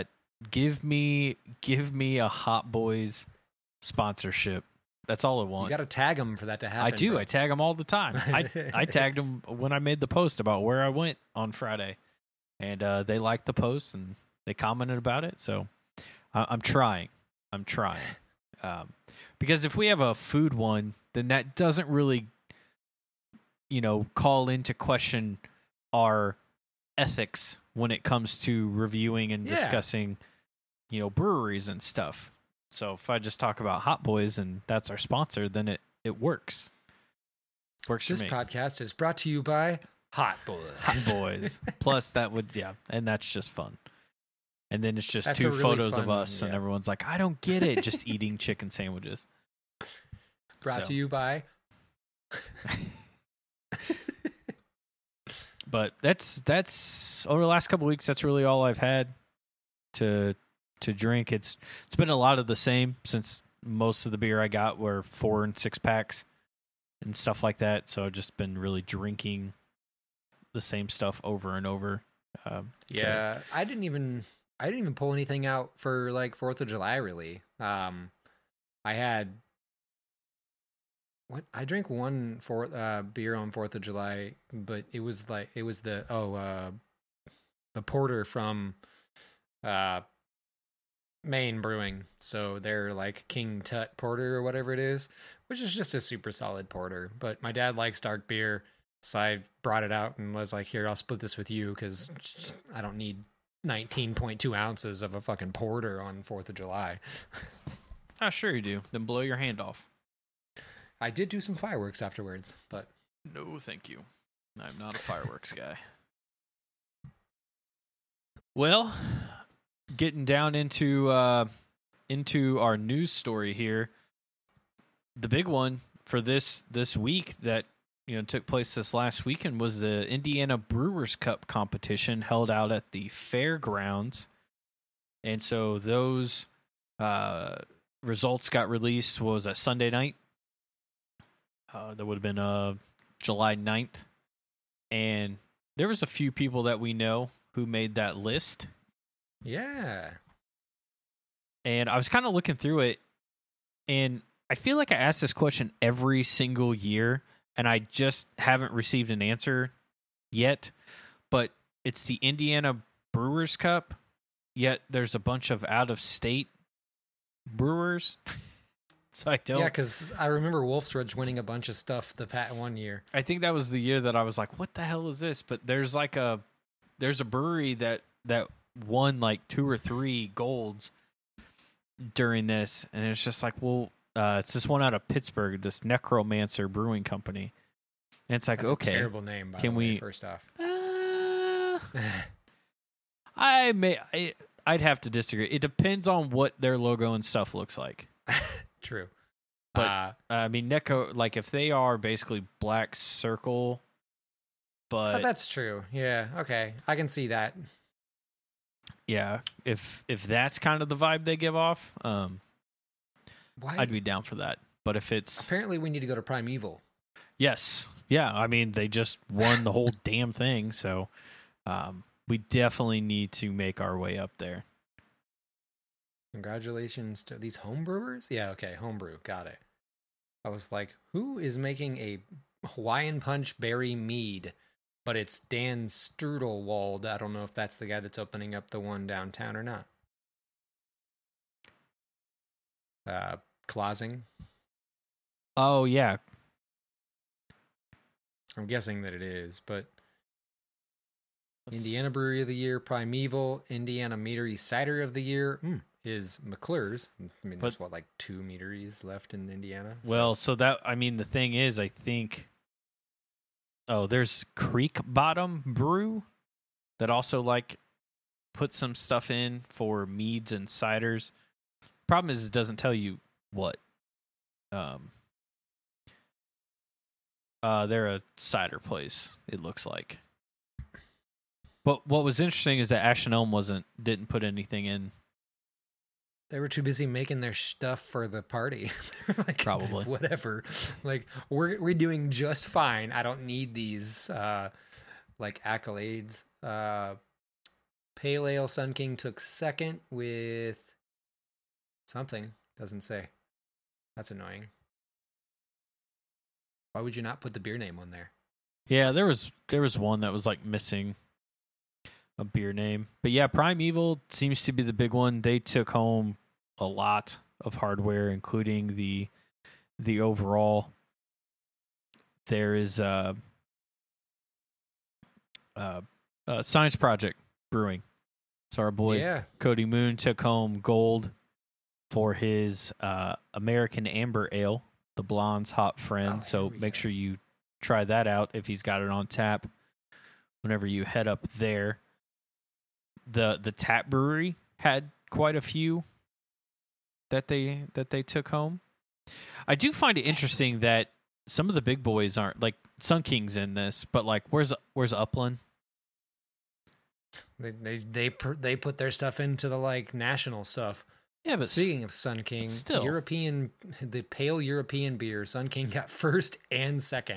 give me give me a Hot Boys sponsorship. That's all I want. You got to tag them for that to happen. I do. Bro. I tag them all the time. I I tagged them when I made the post about where I went on Friday, and uh, they liked the post and they commented about it. So I, I'm trying. I'm trying. Um, because if we have a food one, then that doesn't really, you know, call into question our ethics when it comes to reviewing and Yeah. discussing, you know, breweries and stuff. So if I just talk about Hot Boys and that's our sponsor, then it, it works. Works This for me. podcast is brought to you by Hot Boys. Hot Boys. Plus that would, yeah. And that's just fun. And then it's just That's two a really photos fun- of us and yeah. everyone's like, I don't get it. Just eating chicken sandwiches. Brought So. to you by. But that's, that's over the last couple weeks, that's really all I've had to, to drink. It's, it's been a lot of the same since most of the beer I got were four and six packs and stuff like that. So I've just been really drinking the same stuff over and over. Um, to- Yeah, I didn't even I didn't even pull anything out for like Fourth of July. Really, um, I had what I drank one for uh, beer on Fourth of July, but it was like it was the oh uh, the porter from uh, Maine Brewing. So they're like King Tut Porter or whatever it is, which is just a super solid porter. But my dad likes dark beer. So I brought it out and was like, here, I'll split this with you because I don't need nineteen point two ounces of a fucking porter on fourth of July. Oh, sure you do. Then blow your hand off. I did do some fireworks afterwards, but No, thank you. I'm not a fireworks guy. Well, getting down into uh, into our news story here. The big one for this this week that you know took place this last weekend was the Indiana Brewers Cup competition held out at the fairgrounds, and so those uh, results got released. What was that, Sunday night? Uh, that would have been uh, July ninth. And there was a few people that we know who made that list. yeah. And I was kind of looking through it, and I feel like I ask this question every single year, and I just haven't received an answer yet. But it's the Indiana Brewers Cup, yet there's a bunch of out-of-state brewers. So I don't. Yeah, because I remember Wolfsrudge winning a bunch of stuff the pat one year. I think that was the year that I was like, "What the hell is this?" But there's like a there's a brewery that that won like two or three golds during this, and it's just like, well, uh, it's this one out of Pittsburgh, this Necromancer Brewing Company, and it's like, That's okay, a terrible name, by can the way, we- first off. uh, I may I, I'd have to disagree. It depends on what their logo and stuff looks like. True. But- uh, I mean, Necro, like if they are basically black circle, but oh, that's true. Yeah, okay. I can see that. yeah, if if that's kind of the vibe they give off, um, Why? I'd be down for that. But if it's Apparently, we need to go to Primeval. yes, yeah, I mean they just won the whole damn thing, so um, we definitely need to make our way up there. Congratulations to these homebrewers. Yeah, okay, homebrew. Got it. I was like, who is making a Hawaiian Punch berry mead? But it's Dan Strudelwald. I don't know if that's the guy that's opening up the one downtown or not. Uh, Clausing. Oh yeah, I'm guessing that it is, but Let's- Indiana Brewery of the Year, Primeval, Indiana Meadery Cider of the Year mm, is McClure's. I mean, there's But- what, like two meaderies left in Indiana? So- Well, so that I mean the thing is, I think. Oh, there's Creek Bottom Brew that also like put some stuff in for meads and ciders. Problem is, it doesn't tell you what. Um. Uh, they're a cider place. It looks like. But what was interesting is that Ash and Elm wasn't didn't put anything in. They were too busy making their stuff for the party. Like, Probably. Whatever. Like, we're we're doing just fine. I don't need these uh like accolades. Uh Pale Ale Sun King took second with something. Doesn't say. That's annoying. Why would you not put the beer name on there? Yeah, there was there was one that was like missing a beer name. But yeah, Primeval seems to be the big one. They took home a lot of hardware, including the the overall. There is uh, uh, uh, Science Project Brewing. So our boy Yeah. Cody Moon took home gold for his uh, American Amber Ale, the Blonde's Hot Friend. Oh, so here we make go. sure you try that out if he's got it on tap whenever you head up there. The the tap brewery had quite a few that they that they took home. I do find it interesting that some of the big boys aren't like Sun King's in this, but like where's where's Upland? They they they per- they put their stuff into the like national stuff. Yeah, but Speaking of Sun King, still. European the pale European beer, Sun King got first and second.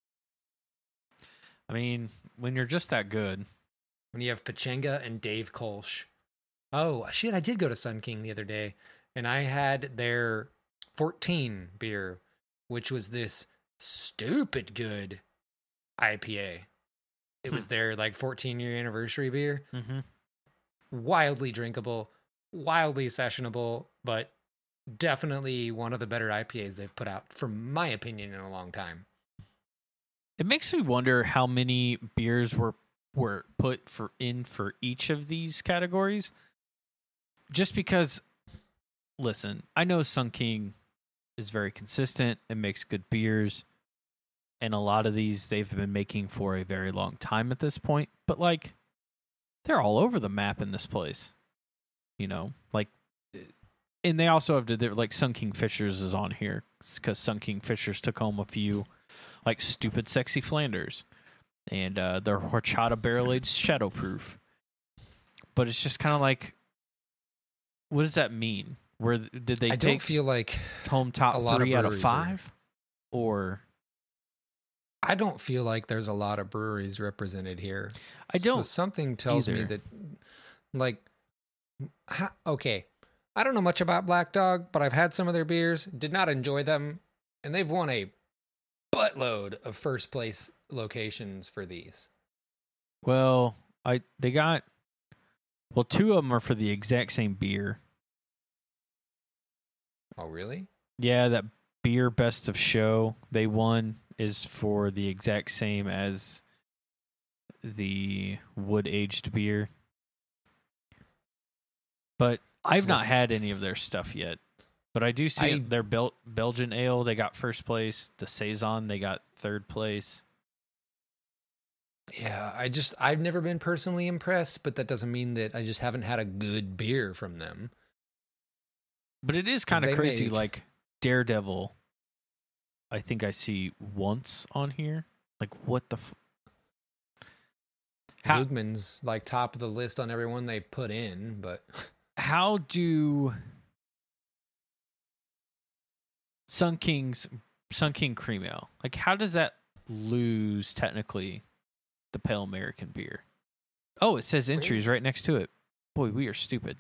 I mean, when you're just that good, When you have Pachenga and Dave Kolsch. Oh shit! I did go to Sun King the other day, and I had their fourteen beer, which was this stupid good I P A. It was their like fourteen year anniversary beer. mm-hmm. Wildly drinkable, wildly sessionable, but definitely one of the better I P As they've put out, from my opinion, in a long time. It makes me wonder how many beers were were put for in for each of these categories. Just because, listen, I know Sun King is very consistent and makes good beers, and a lot of these they've been making for a very long time at this point. But like, they're all over the map in this place, you know. Like, and they also have to like Sun King Fishers is on here because Sun King Fishers took home a few. Like Stupid Sexy Flanders and uh, their Horchata Barrel Aged Shadowproof. But it's just kind of like, what does that mean? Where did they I take don't feel like home top a lot of three out of breweries five? Or I don't feel like there's a lot of breweries represented here. I don't So something tells me either. that, like, ha, okay, I don't know much about Black Dog, but I've had some of their beers, did not enjoy them, and they've won a buttload of first place locations for these. Well, I they got well, two of them are for the exact same beer. Oh, really? Yeah, that beer best of show they won is for the exact same as the wood aged beer. But I've not had any of their stuff yet. But I do see I- their Bel- Belgian ale, they got first place. The Saison, they got third place. Yeah, I just, I've never been personally impressed, but that doesn't mean that I just haven't had a good beer from them. But it is kind of they crazy. make- Like Daredevil, I think I see once on here. Like, what the? F- How- Lugman's like top of the list on everyone they put in, but How do Sun King's Sun King Cream Ale, like, how does that lose technically the Pale American beer? Oh, it says entries right next to it. Boy, we are stupid.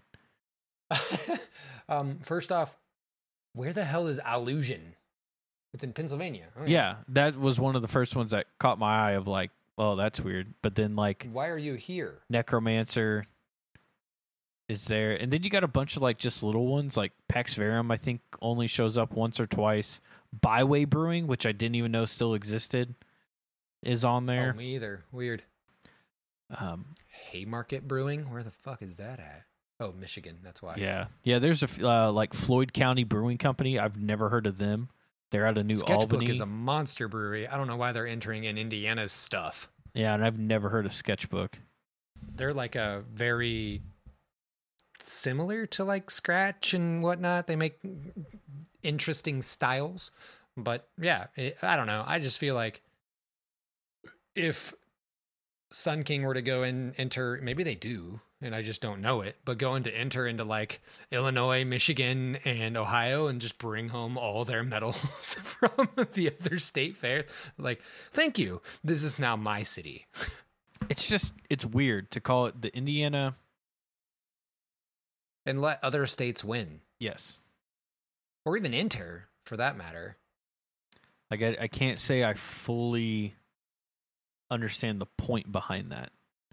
um, first off, where the hell is Allusion? It's in Pennsylvania. Oh, Yeah, that was one of the first ones that caught my eye of like, oh, that's weird. But then like Why are you here? Necromancer is there, and then you got a bunch of like just little ones like Pax Verum. I think only shows up once or twice. Byway Brewing, which I didn't even know still existed, is on there. Oh, me either. Weird. Um, Haymarket Brewing? Where the fuck is that at? Oh, Michigan. That's why. yeah, yeah. There's a f- uh, like Floyd County Brewing Company. I've never heard of them. They're out of New Sketchbook Albany. is a monster brewery. I don't know why they're entering in Indiana's stuff. Yeah, and I've never heard of Sketchbook. They're like a very similar to like Scratch and whatnot. They make interesting styles, but yeah, it, I don't know. I just feel like if Sun King were to go and enter, maybe they do, and I just don't know it, but going to enter into like Illinois, Michigan, and Ohio and just bring home all their medals from the other state fair. Like, thank you. This is now my city. It's just it's weird to call it the Indiana and let other states win, Yes. or even enter for that matter. Like I, I can't say I fully understand the point behind that.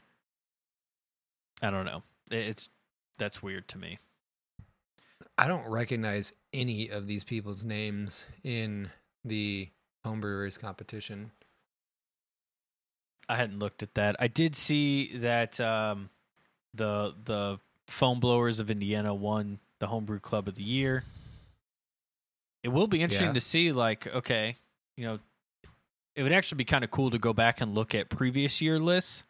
I don't know. It's that's weird to me. I don't recognize any of these people's names in the homebrewers competition. I hadn't looked at that. I did see that um, the the Foam Blowers of Indiana won the Homebrew Club of the Year. It will be interesting Yeah. to see, like, okay, you know, it would actually be kind of cool to go back and look at previous year lists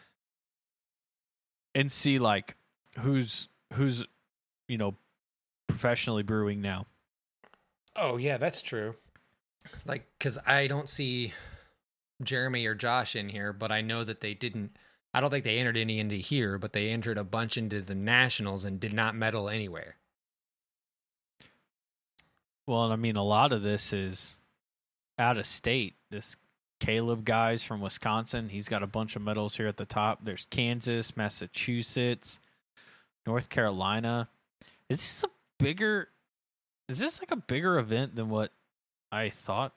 and see, like, who's who's you know professionally brewing now. Oh yeah, that's true. Like, because I don't see Jeremy or Josh in here, but I know that they didn't. I don't think they entered any into here, but they entered a bunch into the nationals and did not medal anywhere. Well, and I mean, a lot of this is out of state. This Caleb guy's from Wisconsin. He's got a bunch of medals here at the top. There's Kansas, Massachusetts, North Carolina. Is this a bigger? Is this like a bigger event than what I thought?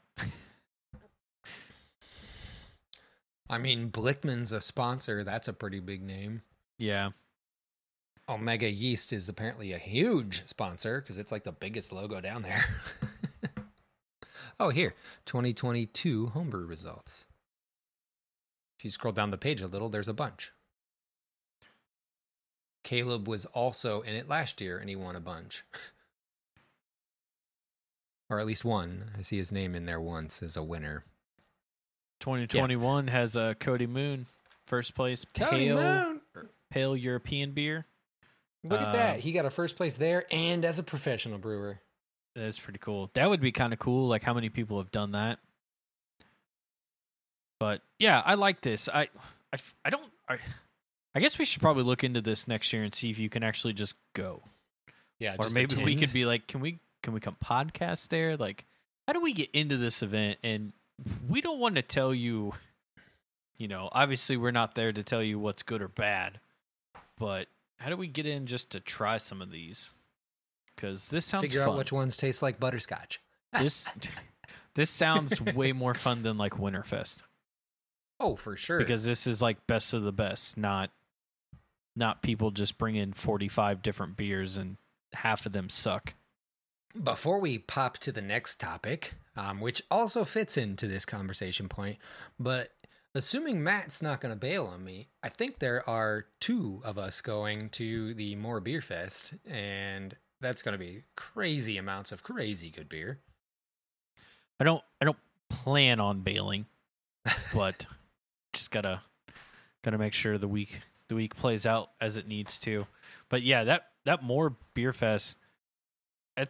I mean, Blickman's a sponsor. That's a pretty big name. Yeah. Omega Yeast is apparently a huge sponsor because it's like the biggest logo down there. Oh, here, twenty twenty-two homebrew results. If you scroll down the page a little, there's a bunch. Caleb was also in it last year, and he won a bunch. Or at least one. I see his name in there once as a winner. twenty twenty-one yeah. has a uh, Cody Moon, first place. Cody pale, Moon! Pale European beer. Look at uh, that. He got a first place there and as a professional brewer. That's pretty cool. That would be kind of cool. Like, how many people have done that? But yeah, I like this. I, I, I don't. I, I guess we should probably look into this next year and see if you can actually just go. Yeah, or just maybe attend. we could be like, can we can we come podcast there? Like, how do we get into this event? And we don't want to tell you. You know, obviously we're not there to tell you what's good or bad, but how do we get in just to try some of these? Because this sounds Figure fun. out which ones taste like butterscotch. This this sounds way more fun than like Winterfest. Oh, for sure. Because this is like best of the best, not not people just bring in forty-five different beers and half of them suck. Before we pop to the next topic, um, which also fits into this conversation point, but assuming Matt's not going to bail on me, I think there are two of us going to the More Beer Fest, and that's going to be crazy amounts of crazy good beer. I don't I don't plan on bailing, but just gotta gotta make sure the week the week plays out as it needs to. But yeah, that that More Beer Fest. At,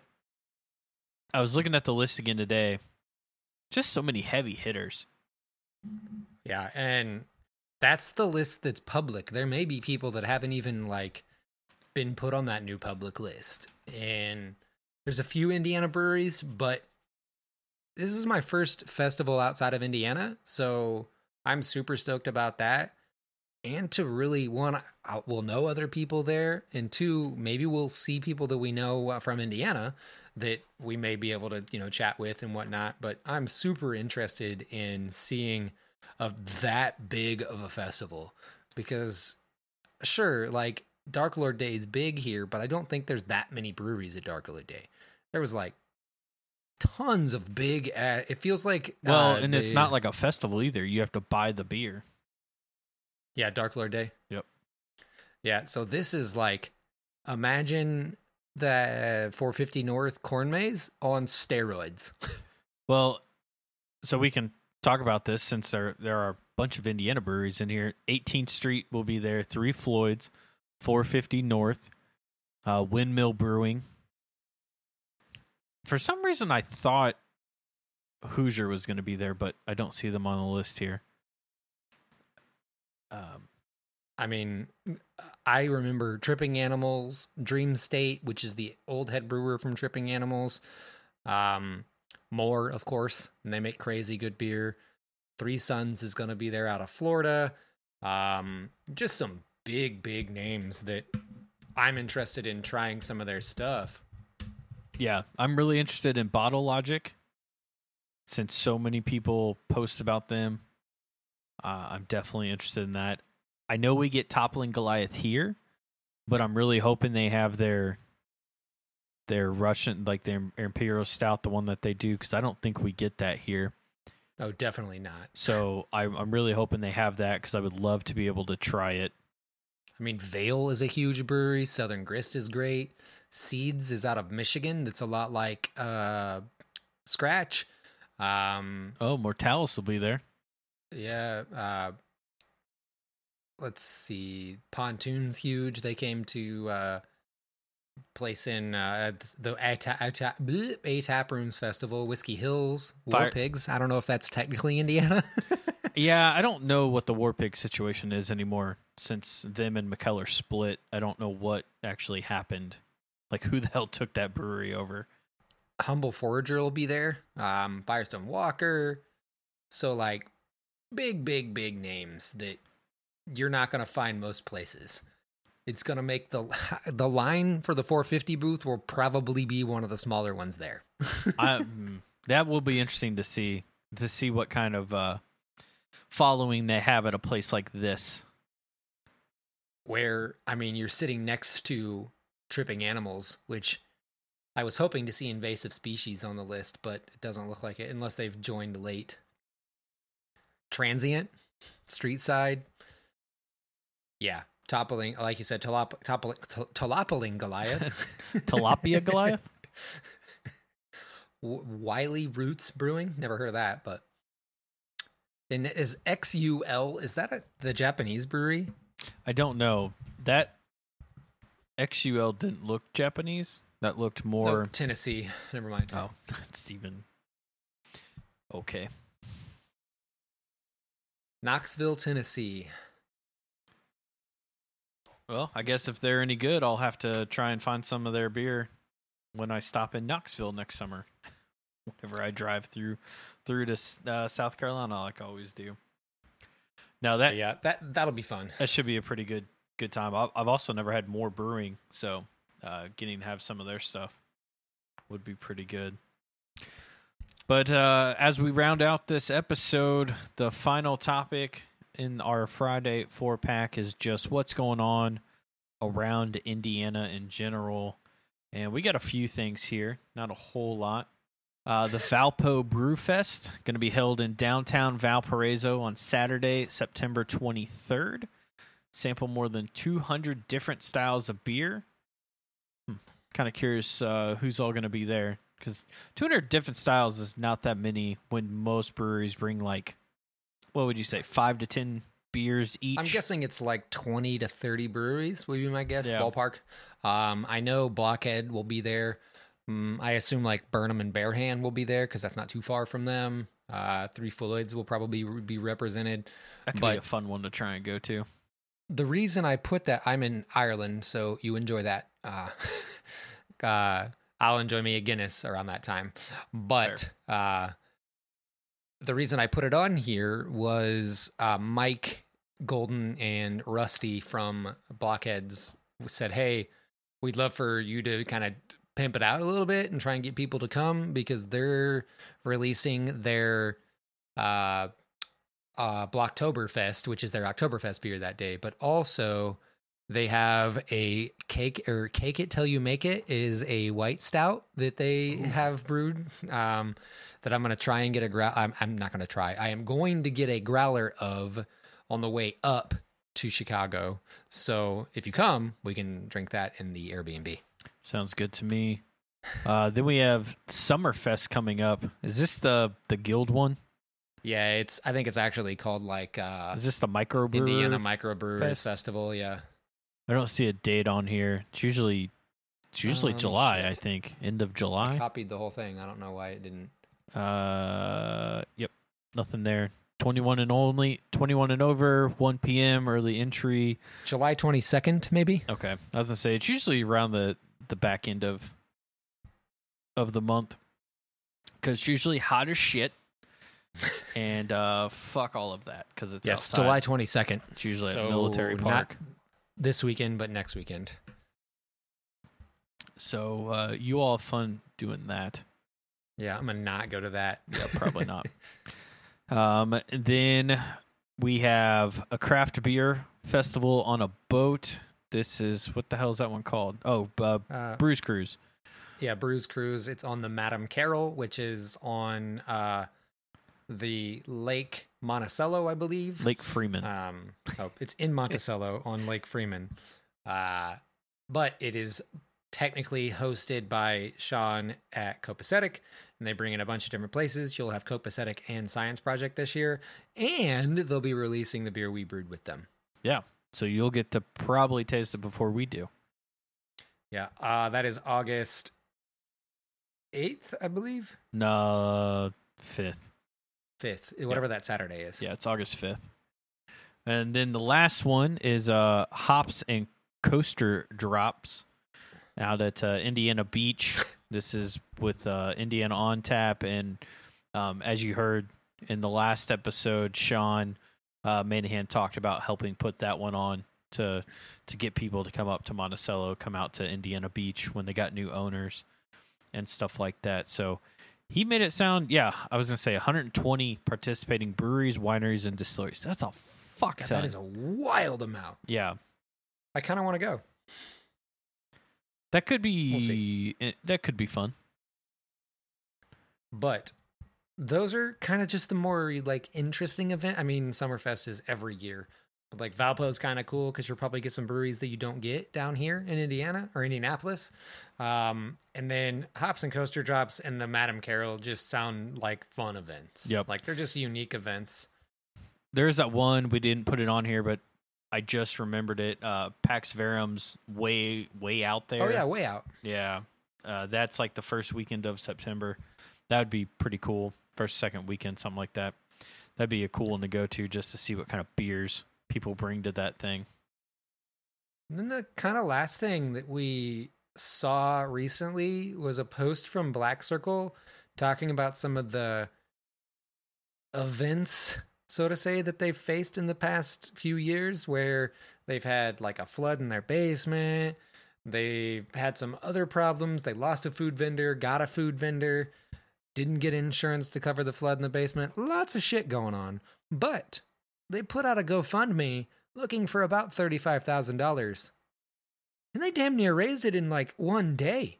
I was looking at the list again today. Just so many heavy hitters. Yeah, and that's the list that's public. There may be people that haven't even like been put on that new public list. And there's a few Indiana breweries, but this is my first festival outside of Indiana, so I'm super stoked about that. And to really, one, we'll know other people there, and two, maybe we'll see people that we know from Indiana that we may be able to, you know, chat with and whatnot. But I'm super interested in seeing of that big of a festival because, sure, like Dark Lord Day is big here, but I don't think there's that many breweries at Dark Lord Day. There was like tons of big. Uh, it feels like well, uh, and the, it's not like a festival either. You have to buy the beer. Yeah, Dark Lord Day. Yep. Yeah, so this is like, imagine the four fifty North Corn Maze on steroids. Well, so we can talk about this since there there are a bunch of Indiana breweries in here. eighteenth Street will be there. Three Floyds, four fifty North, uh, Windmill Brewing. For some reason, I thought Hoosier was going to be there, but I don't see them on the list here. Um, I mean, I remember Tripping Animals, Dream State, which is the old head brewer from Tripping Animals. Um, More, of course, and they make crazy good beer. Three Sons is going to be there out of Florida. Um, just some big, big names that I'm interested in trying some of their stuff. Yeah, I'm really interested in Bottle Logic since so many people post about them. Uh, I'm definitely interested in that. I know we get Toppling Goliath here, but I'm really hoping they have their their Russian, like their Imperial Stout, the one that they do, because I don't think we get that here. Oh, definitely not. So I, I'm really hoping they have that because I would love to be able to try it. I mean, Vale is a huge brewery. Southern Grist is great. Seeds is out of Michigan. That's a lot like uh, Scratch. Um, Oh, Mortalis will be there. yeah. Uh, let's see. Pontoon's huge. They came to uh, place in uh, the A Ta- A Ta- bleh, A Tap Rooms Festival. Whiskey Hills. War Fire- Pigs. I don't know if that's technically Indiana. Yeah, I don't know what the War Pig situation is anymore since them and McKellar split. I don't know what actually happened. Like, who the hell took that brewery over? Humble Forager will be there. Um, Firestone Walker. So, like, big, big, big names that you're not going to find most places. It's going to make the the line for the four fifty booth will probably be one of the smaller ones there. I, mm, that will be interesting to see, to see what kind of uh, following they have at a place like this. Where, I mean, you're sitting next to Tripping Animals, which I was hoping to see Invasive Species on the list, but it doesn't look like it unless they've joined late. Transient, Street Side. Yeah, toppling, like you said, talop, toppling, talopoling Goliath. Tilapia Goliath? W- Wiley Roots Brewing. Never heard of that, but. And is X U L, is that a, the Japanese brewery? I don't know. That X U L didn't look Japanese. That looked more... Oh, Tennessee. Never mind. Oh, that's even... Okay. Knoxville, Tennessee. Well, I guess if they're any good, I'll have to try and find some of their beer when I stop in Knoxville next summer. Whenever I drive through through to uh, South Carolina, like I always do. Now that Yeah, that that'll be fun. that should be a pretty good good time. I've I've also never had More Brewing, so uh, getting to have some of their stuff would be pretty good. But uh, as we round out this episode, the final topic in our Friday four pack is just what's going on around Indiana in general. And we got a few things here, not a whole lot. Uh, the Valpo Brewfest, going to be held in downtown Valparaiso on Saturday, September twenty-third. Sample more than two hundred different styles of beer. Hmm. Kind of curious uh, who's all going to be there, because two hundred different styles is not that many when most breweries bring, like, what would you say, five to ten beers each? I'm guessing it's like twenty to thirty breweries, would be my guess, Yeah. ballpark. Um, I know Blockhead will be there. Um, I assume like Burnham and Bearhand will be there because that's not too far from them. Uh, Three Floyds will probably be represented. That could but be a fun one to try and go to. the reason I put that, I'm in Ireland, so you enjoy that. Uh, uh, I'll enjoy me a Guinness around that time. But uh, the reason I put it on here was uh, Mike Golden and Rusty from Blockheads said, hey, we'd love for you to kind of pimp it out a little bit and try and get people to come because they're releasing their uh, uh, Blocktoberfest, which is their Oktoberfest beer that day. But also they have a cake or Cake It Till You Make It is a white stout that they Ooh. have brewed um, that I'm going to try and get a growl. I'm, I'm not going to try. I am going to get a growler of on the way up to Chicago. So if you come, we can drink that in the Airbnb. Sounds good to me. Uh, then we have Summerfest coming up. Is this the the guild one? Yeah, it's. I think it's actually called like. Uh, Is this the microbrewer? Indiana Microbrewers Fest? Festival? Yeah. I don't see a date on here. It's usually it's usually Um, July. shit. I think end of I July. copied the whole thing. I don't know why it didn't. Uh, yep, nothing there. Twenty-one and only, twenty-one and over, one p.m. early entry. July twenty-second, maybe. Okay, I was gonna say it's usually around the the back end of of the month because it's usually hot as shit. And uh, fuck all of that because it's Yes, outside. July twenty-second. It's usually So at Military not Park. this weekend, but next weekend. So uh, you all have fun doing that. Yeah, I'm gonna not go to that. Yeah, probably not. Um, then we have a craft beer festival on a boat. This is, what the hell is that one called? Oh, uh, Uh, Bruise Cruise. yeah, Bruise Cruise. It's on the Madame Carroll, which is on uh, the Lake Monticello, I believe. Lake Freeman. Um, oh, it's in Monticello on Lake Freeman. Uh, but it is technically hosted by Sean at Copacetic, and they bring in a bunch of different places. You'll have Copacetic and Science Project this year, and they'll be releasing the beer we brewed with them. Yeah. So you'll get to probably taste it before we do. Yeah, uh, that is August eighth, I believe. No, fifth. fifth, whatever that Saturday is. Yeah, it's August fifth. And then the last one is uh, Hops and Coaster Drops out at uh, Indiana Beach. This is with uh, Indiana on Tap. And um, as you heard in the last episode, Sean uh, Manahan talked about helping put that one on to to get people to come up to Monticello, come out to Indiana Beach when they got new owners and stuff like that. So he made it sound, yeah, I was going to say one hundred twenty participating breweries, wineries, and distilleries. That's a fuck ton. That is a wild amount. Yeah. I kind of want to go. That could be We'll that could be fun. But those are kind of just the more like interesting event. I mean, Summerfest is every year. But like Valpo is kind of cool because you'll probably get some breweries that you don't get down here in Indiana or Indianapolis. Um, and then Hops and Coaster Drops and the Madame Carroll just sound like fun events. Yep. Like they're just unique events. There's that one, we didn't put it on here, but I just remembered it. Uh, Pax Verum's way, way out there. Oh, yeah, way out. Yeah. Uh, that's like the first weekend of September. That would be pretty cool. First, second weekend, something like that. That'd be a cool one to go to just to see what kind of beers people bring to that thing. And then the kind of last thing that we saw recently was a post from Black Circle talking about some of the events, so to say, that they've faced in the past few years where they've had like a flood in their basement. They've had some other problems. They lost a food vendor, got a food vendor, didn't get insurance to cover the flood in the basement. Lots of shit going on. But they put out a GoFundMe looking for about thirty-five thousand dollars. And they damn near raised it in like one day.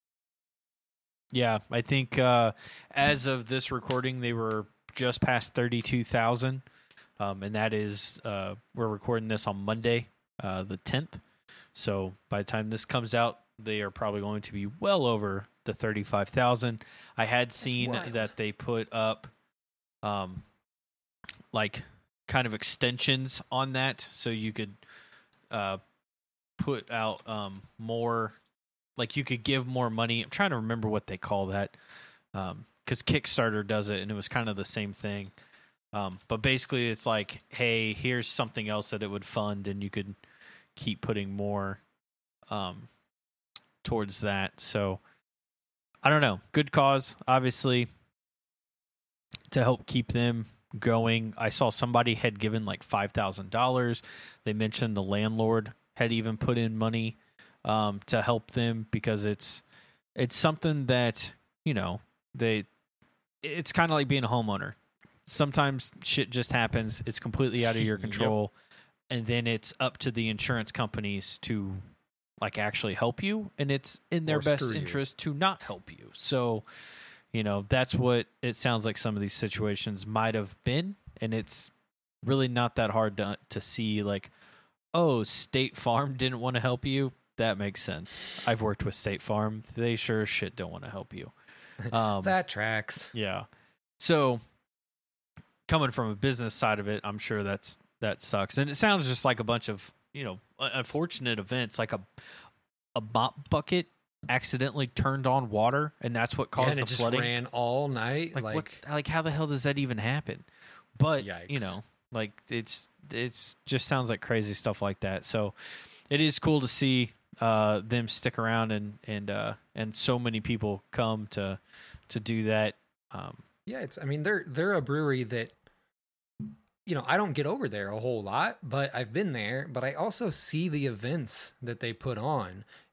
Yeah, I think uh, as of this recording, they were just past thirty-two thousand. Um, and that is, uh, we're recording this on Monday, uh, the tenth. So by the time this comes out, they are probably going to be well over the thirty-five thousand. I had seen that they put up um, like kind of extensions on that so you could uh, put out um, more, like you could give more money. I'm trying to remember what they call that because um, Kickstarter does it and it was kind of the same thing. Um, but basically it's like, hey, here's something else that it would fund and you could keep putting more um, towards that. So I don't know. Good cause, obviously, to help keep them going. I saw somebody had given like five thousand dollars. They mentioned the landlord had even put in money um, to help them because it's it's something that, you know, they it's kind of like being a homeowner. Sometimes shit just happens. It's completely out of your control. Yep. And then it's up to the insurance companies to like actually help you. And it's in their Or best screw you. interest to not help you. So, you know, that's what it sounds like some of these situations might have been. And it's really not that hard to, to see like, oh, State Farm didn't want to help you. That makes sense. I've worked with State Farm. They sure as shit don't want to help you. Um, That tracks. yeah. So coming from a business side of it, I'm sure that's that sucks. And it sounds just like a bunch of, you know, unfortunate events, like a a mop bucket accidentally turned on water, and that's what caused Yeah, and the it just flooding. ran all night. Like, Like, what? Like, how the hell does that even happen? But you Yikes. know, like it's it's just sounds like crazy stuff like that. So it is cool to see uh, them stick around and and uh, and so many people come to to do that. Um, yeah, it's. I mean, they're they're a brewery that, you know, I don't get over there a whole lot, but I've been there. But I also see the events that they put on,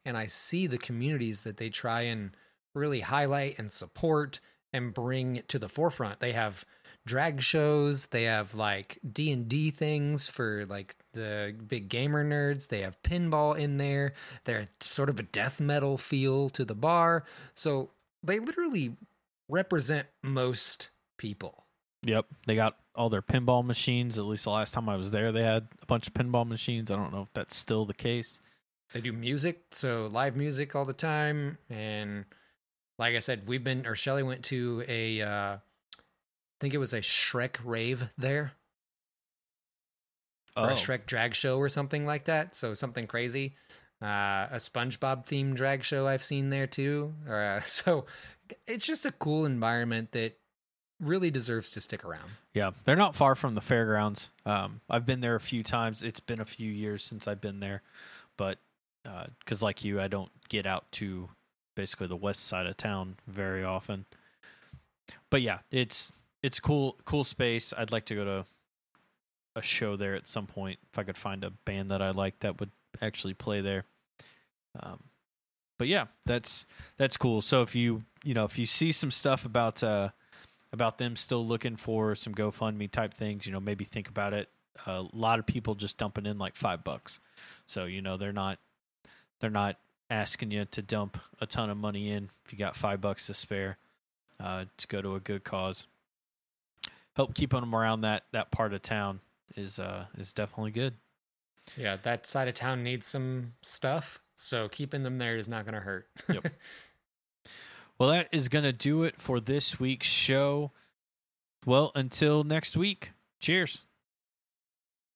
and I see the communities that they try and really highlight and support and bring to the forefront. They have drag shows, they have like D and D things for like the big gamer nerds, they have pinball in there, they're sort of a death metal feel to the bar. So they literally represent most people. Yep. They got all their pinball machines. At least the last time I was there, they had a bunch of pinball machines. I don't know if that's still the case. They do music, so live music all the time. And like I said, we've been, or Shelly went to a, uh, I think it was a Shrek rave there. Oh. Or a Shrek drag show or something like that. So something crazy. Uh, a SpongeBob themed drag show I've seen there too. Uh, so it's just a cool environment that really deserves to stick around. Yeah, they're not far from the fairgrounds. Um, I've been there a few times. It's been a few years since I've been there, but because uh, like you, I don't get out to basically the west side of town very often. But yeah, it's it's cool cool space. I'd like to go to a show there at some point if I could find a band that I like that would actually play there. Um, but yeah, that's that's cool. So if you you know if you see some stuff about uh, about them still looking for some GoFundMe type things, you know, maybe think about it. Uh, a lot of people just dumping in like five bucks, so you know they're not they're not asking you to dump a ton of money in if you got five bucks to spare uh, to go to a good cause. Help keeping them around that that part of town is uh is definitely good. Yeah, that side of town needs some stuff, so keeping them there is not going to hurt. Yep. Well, that is going to do it for this week's show. Well, until next week, cheers.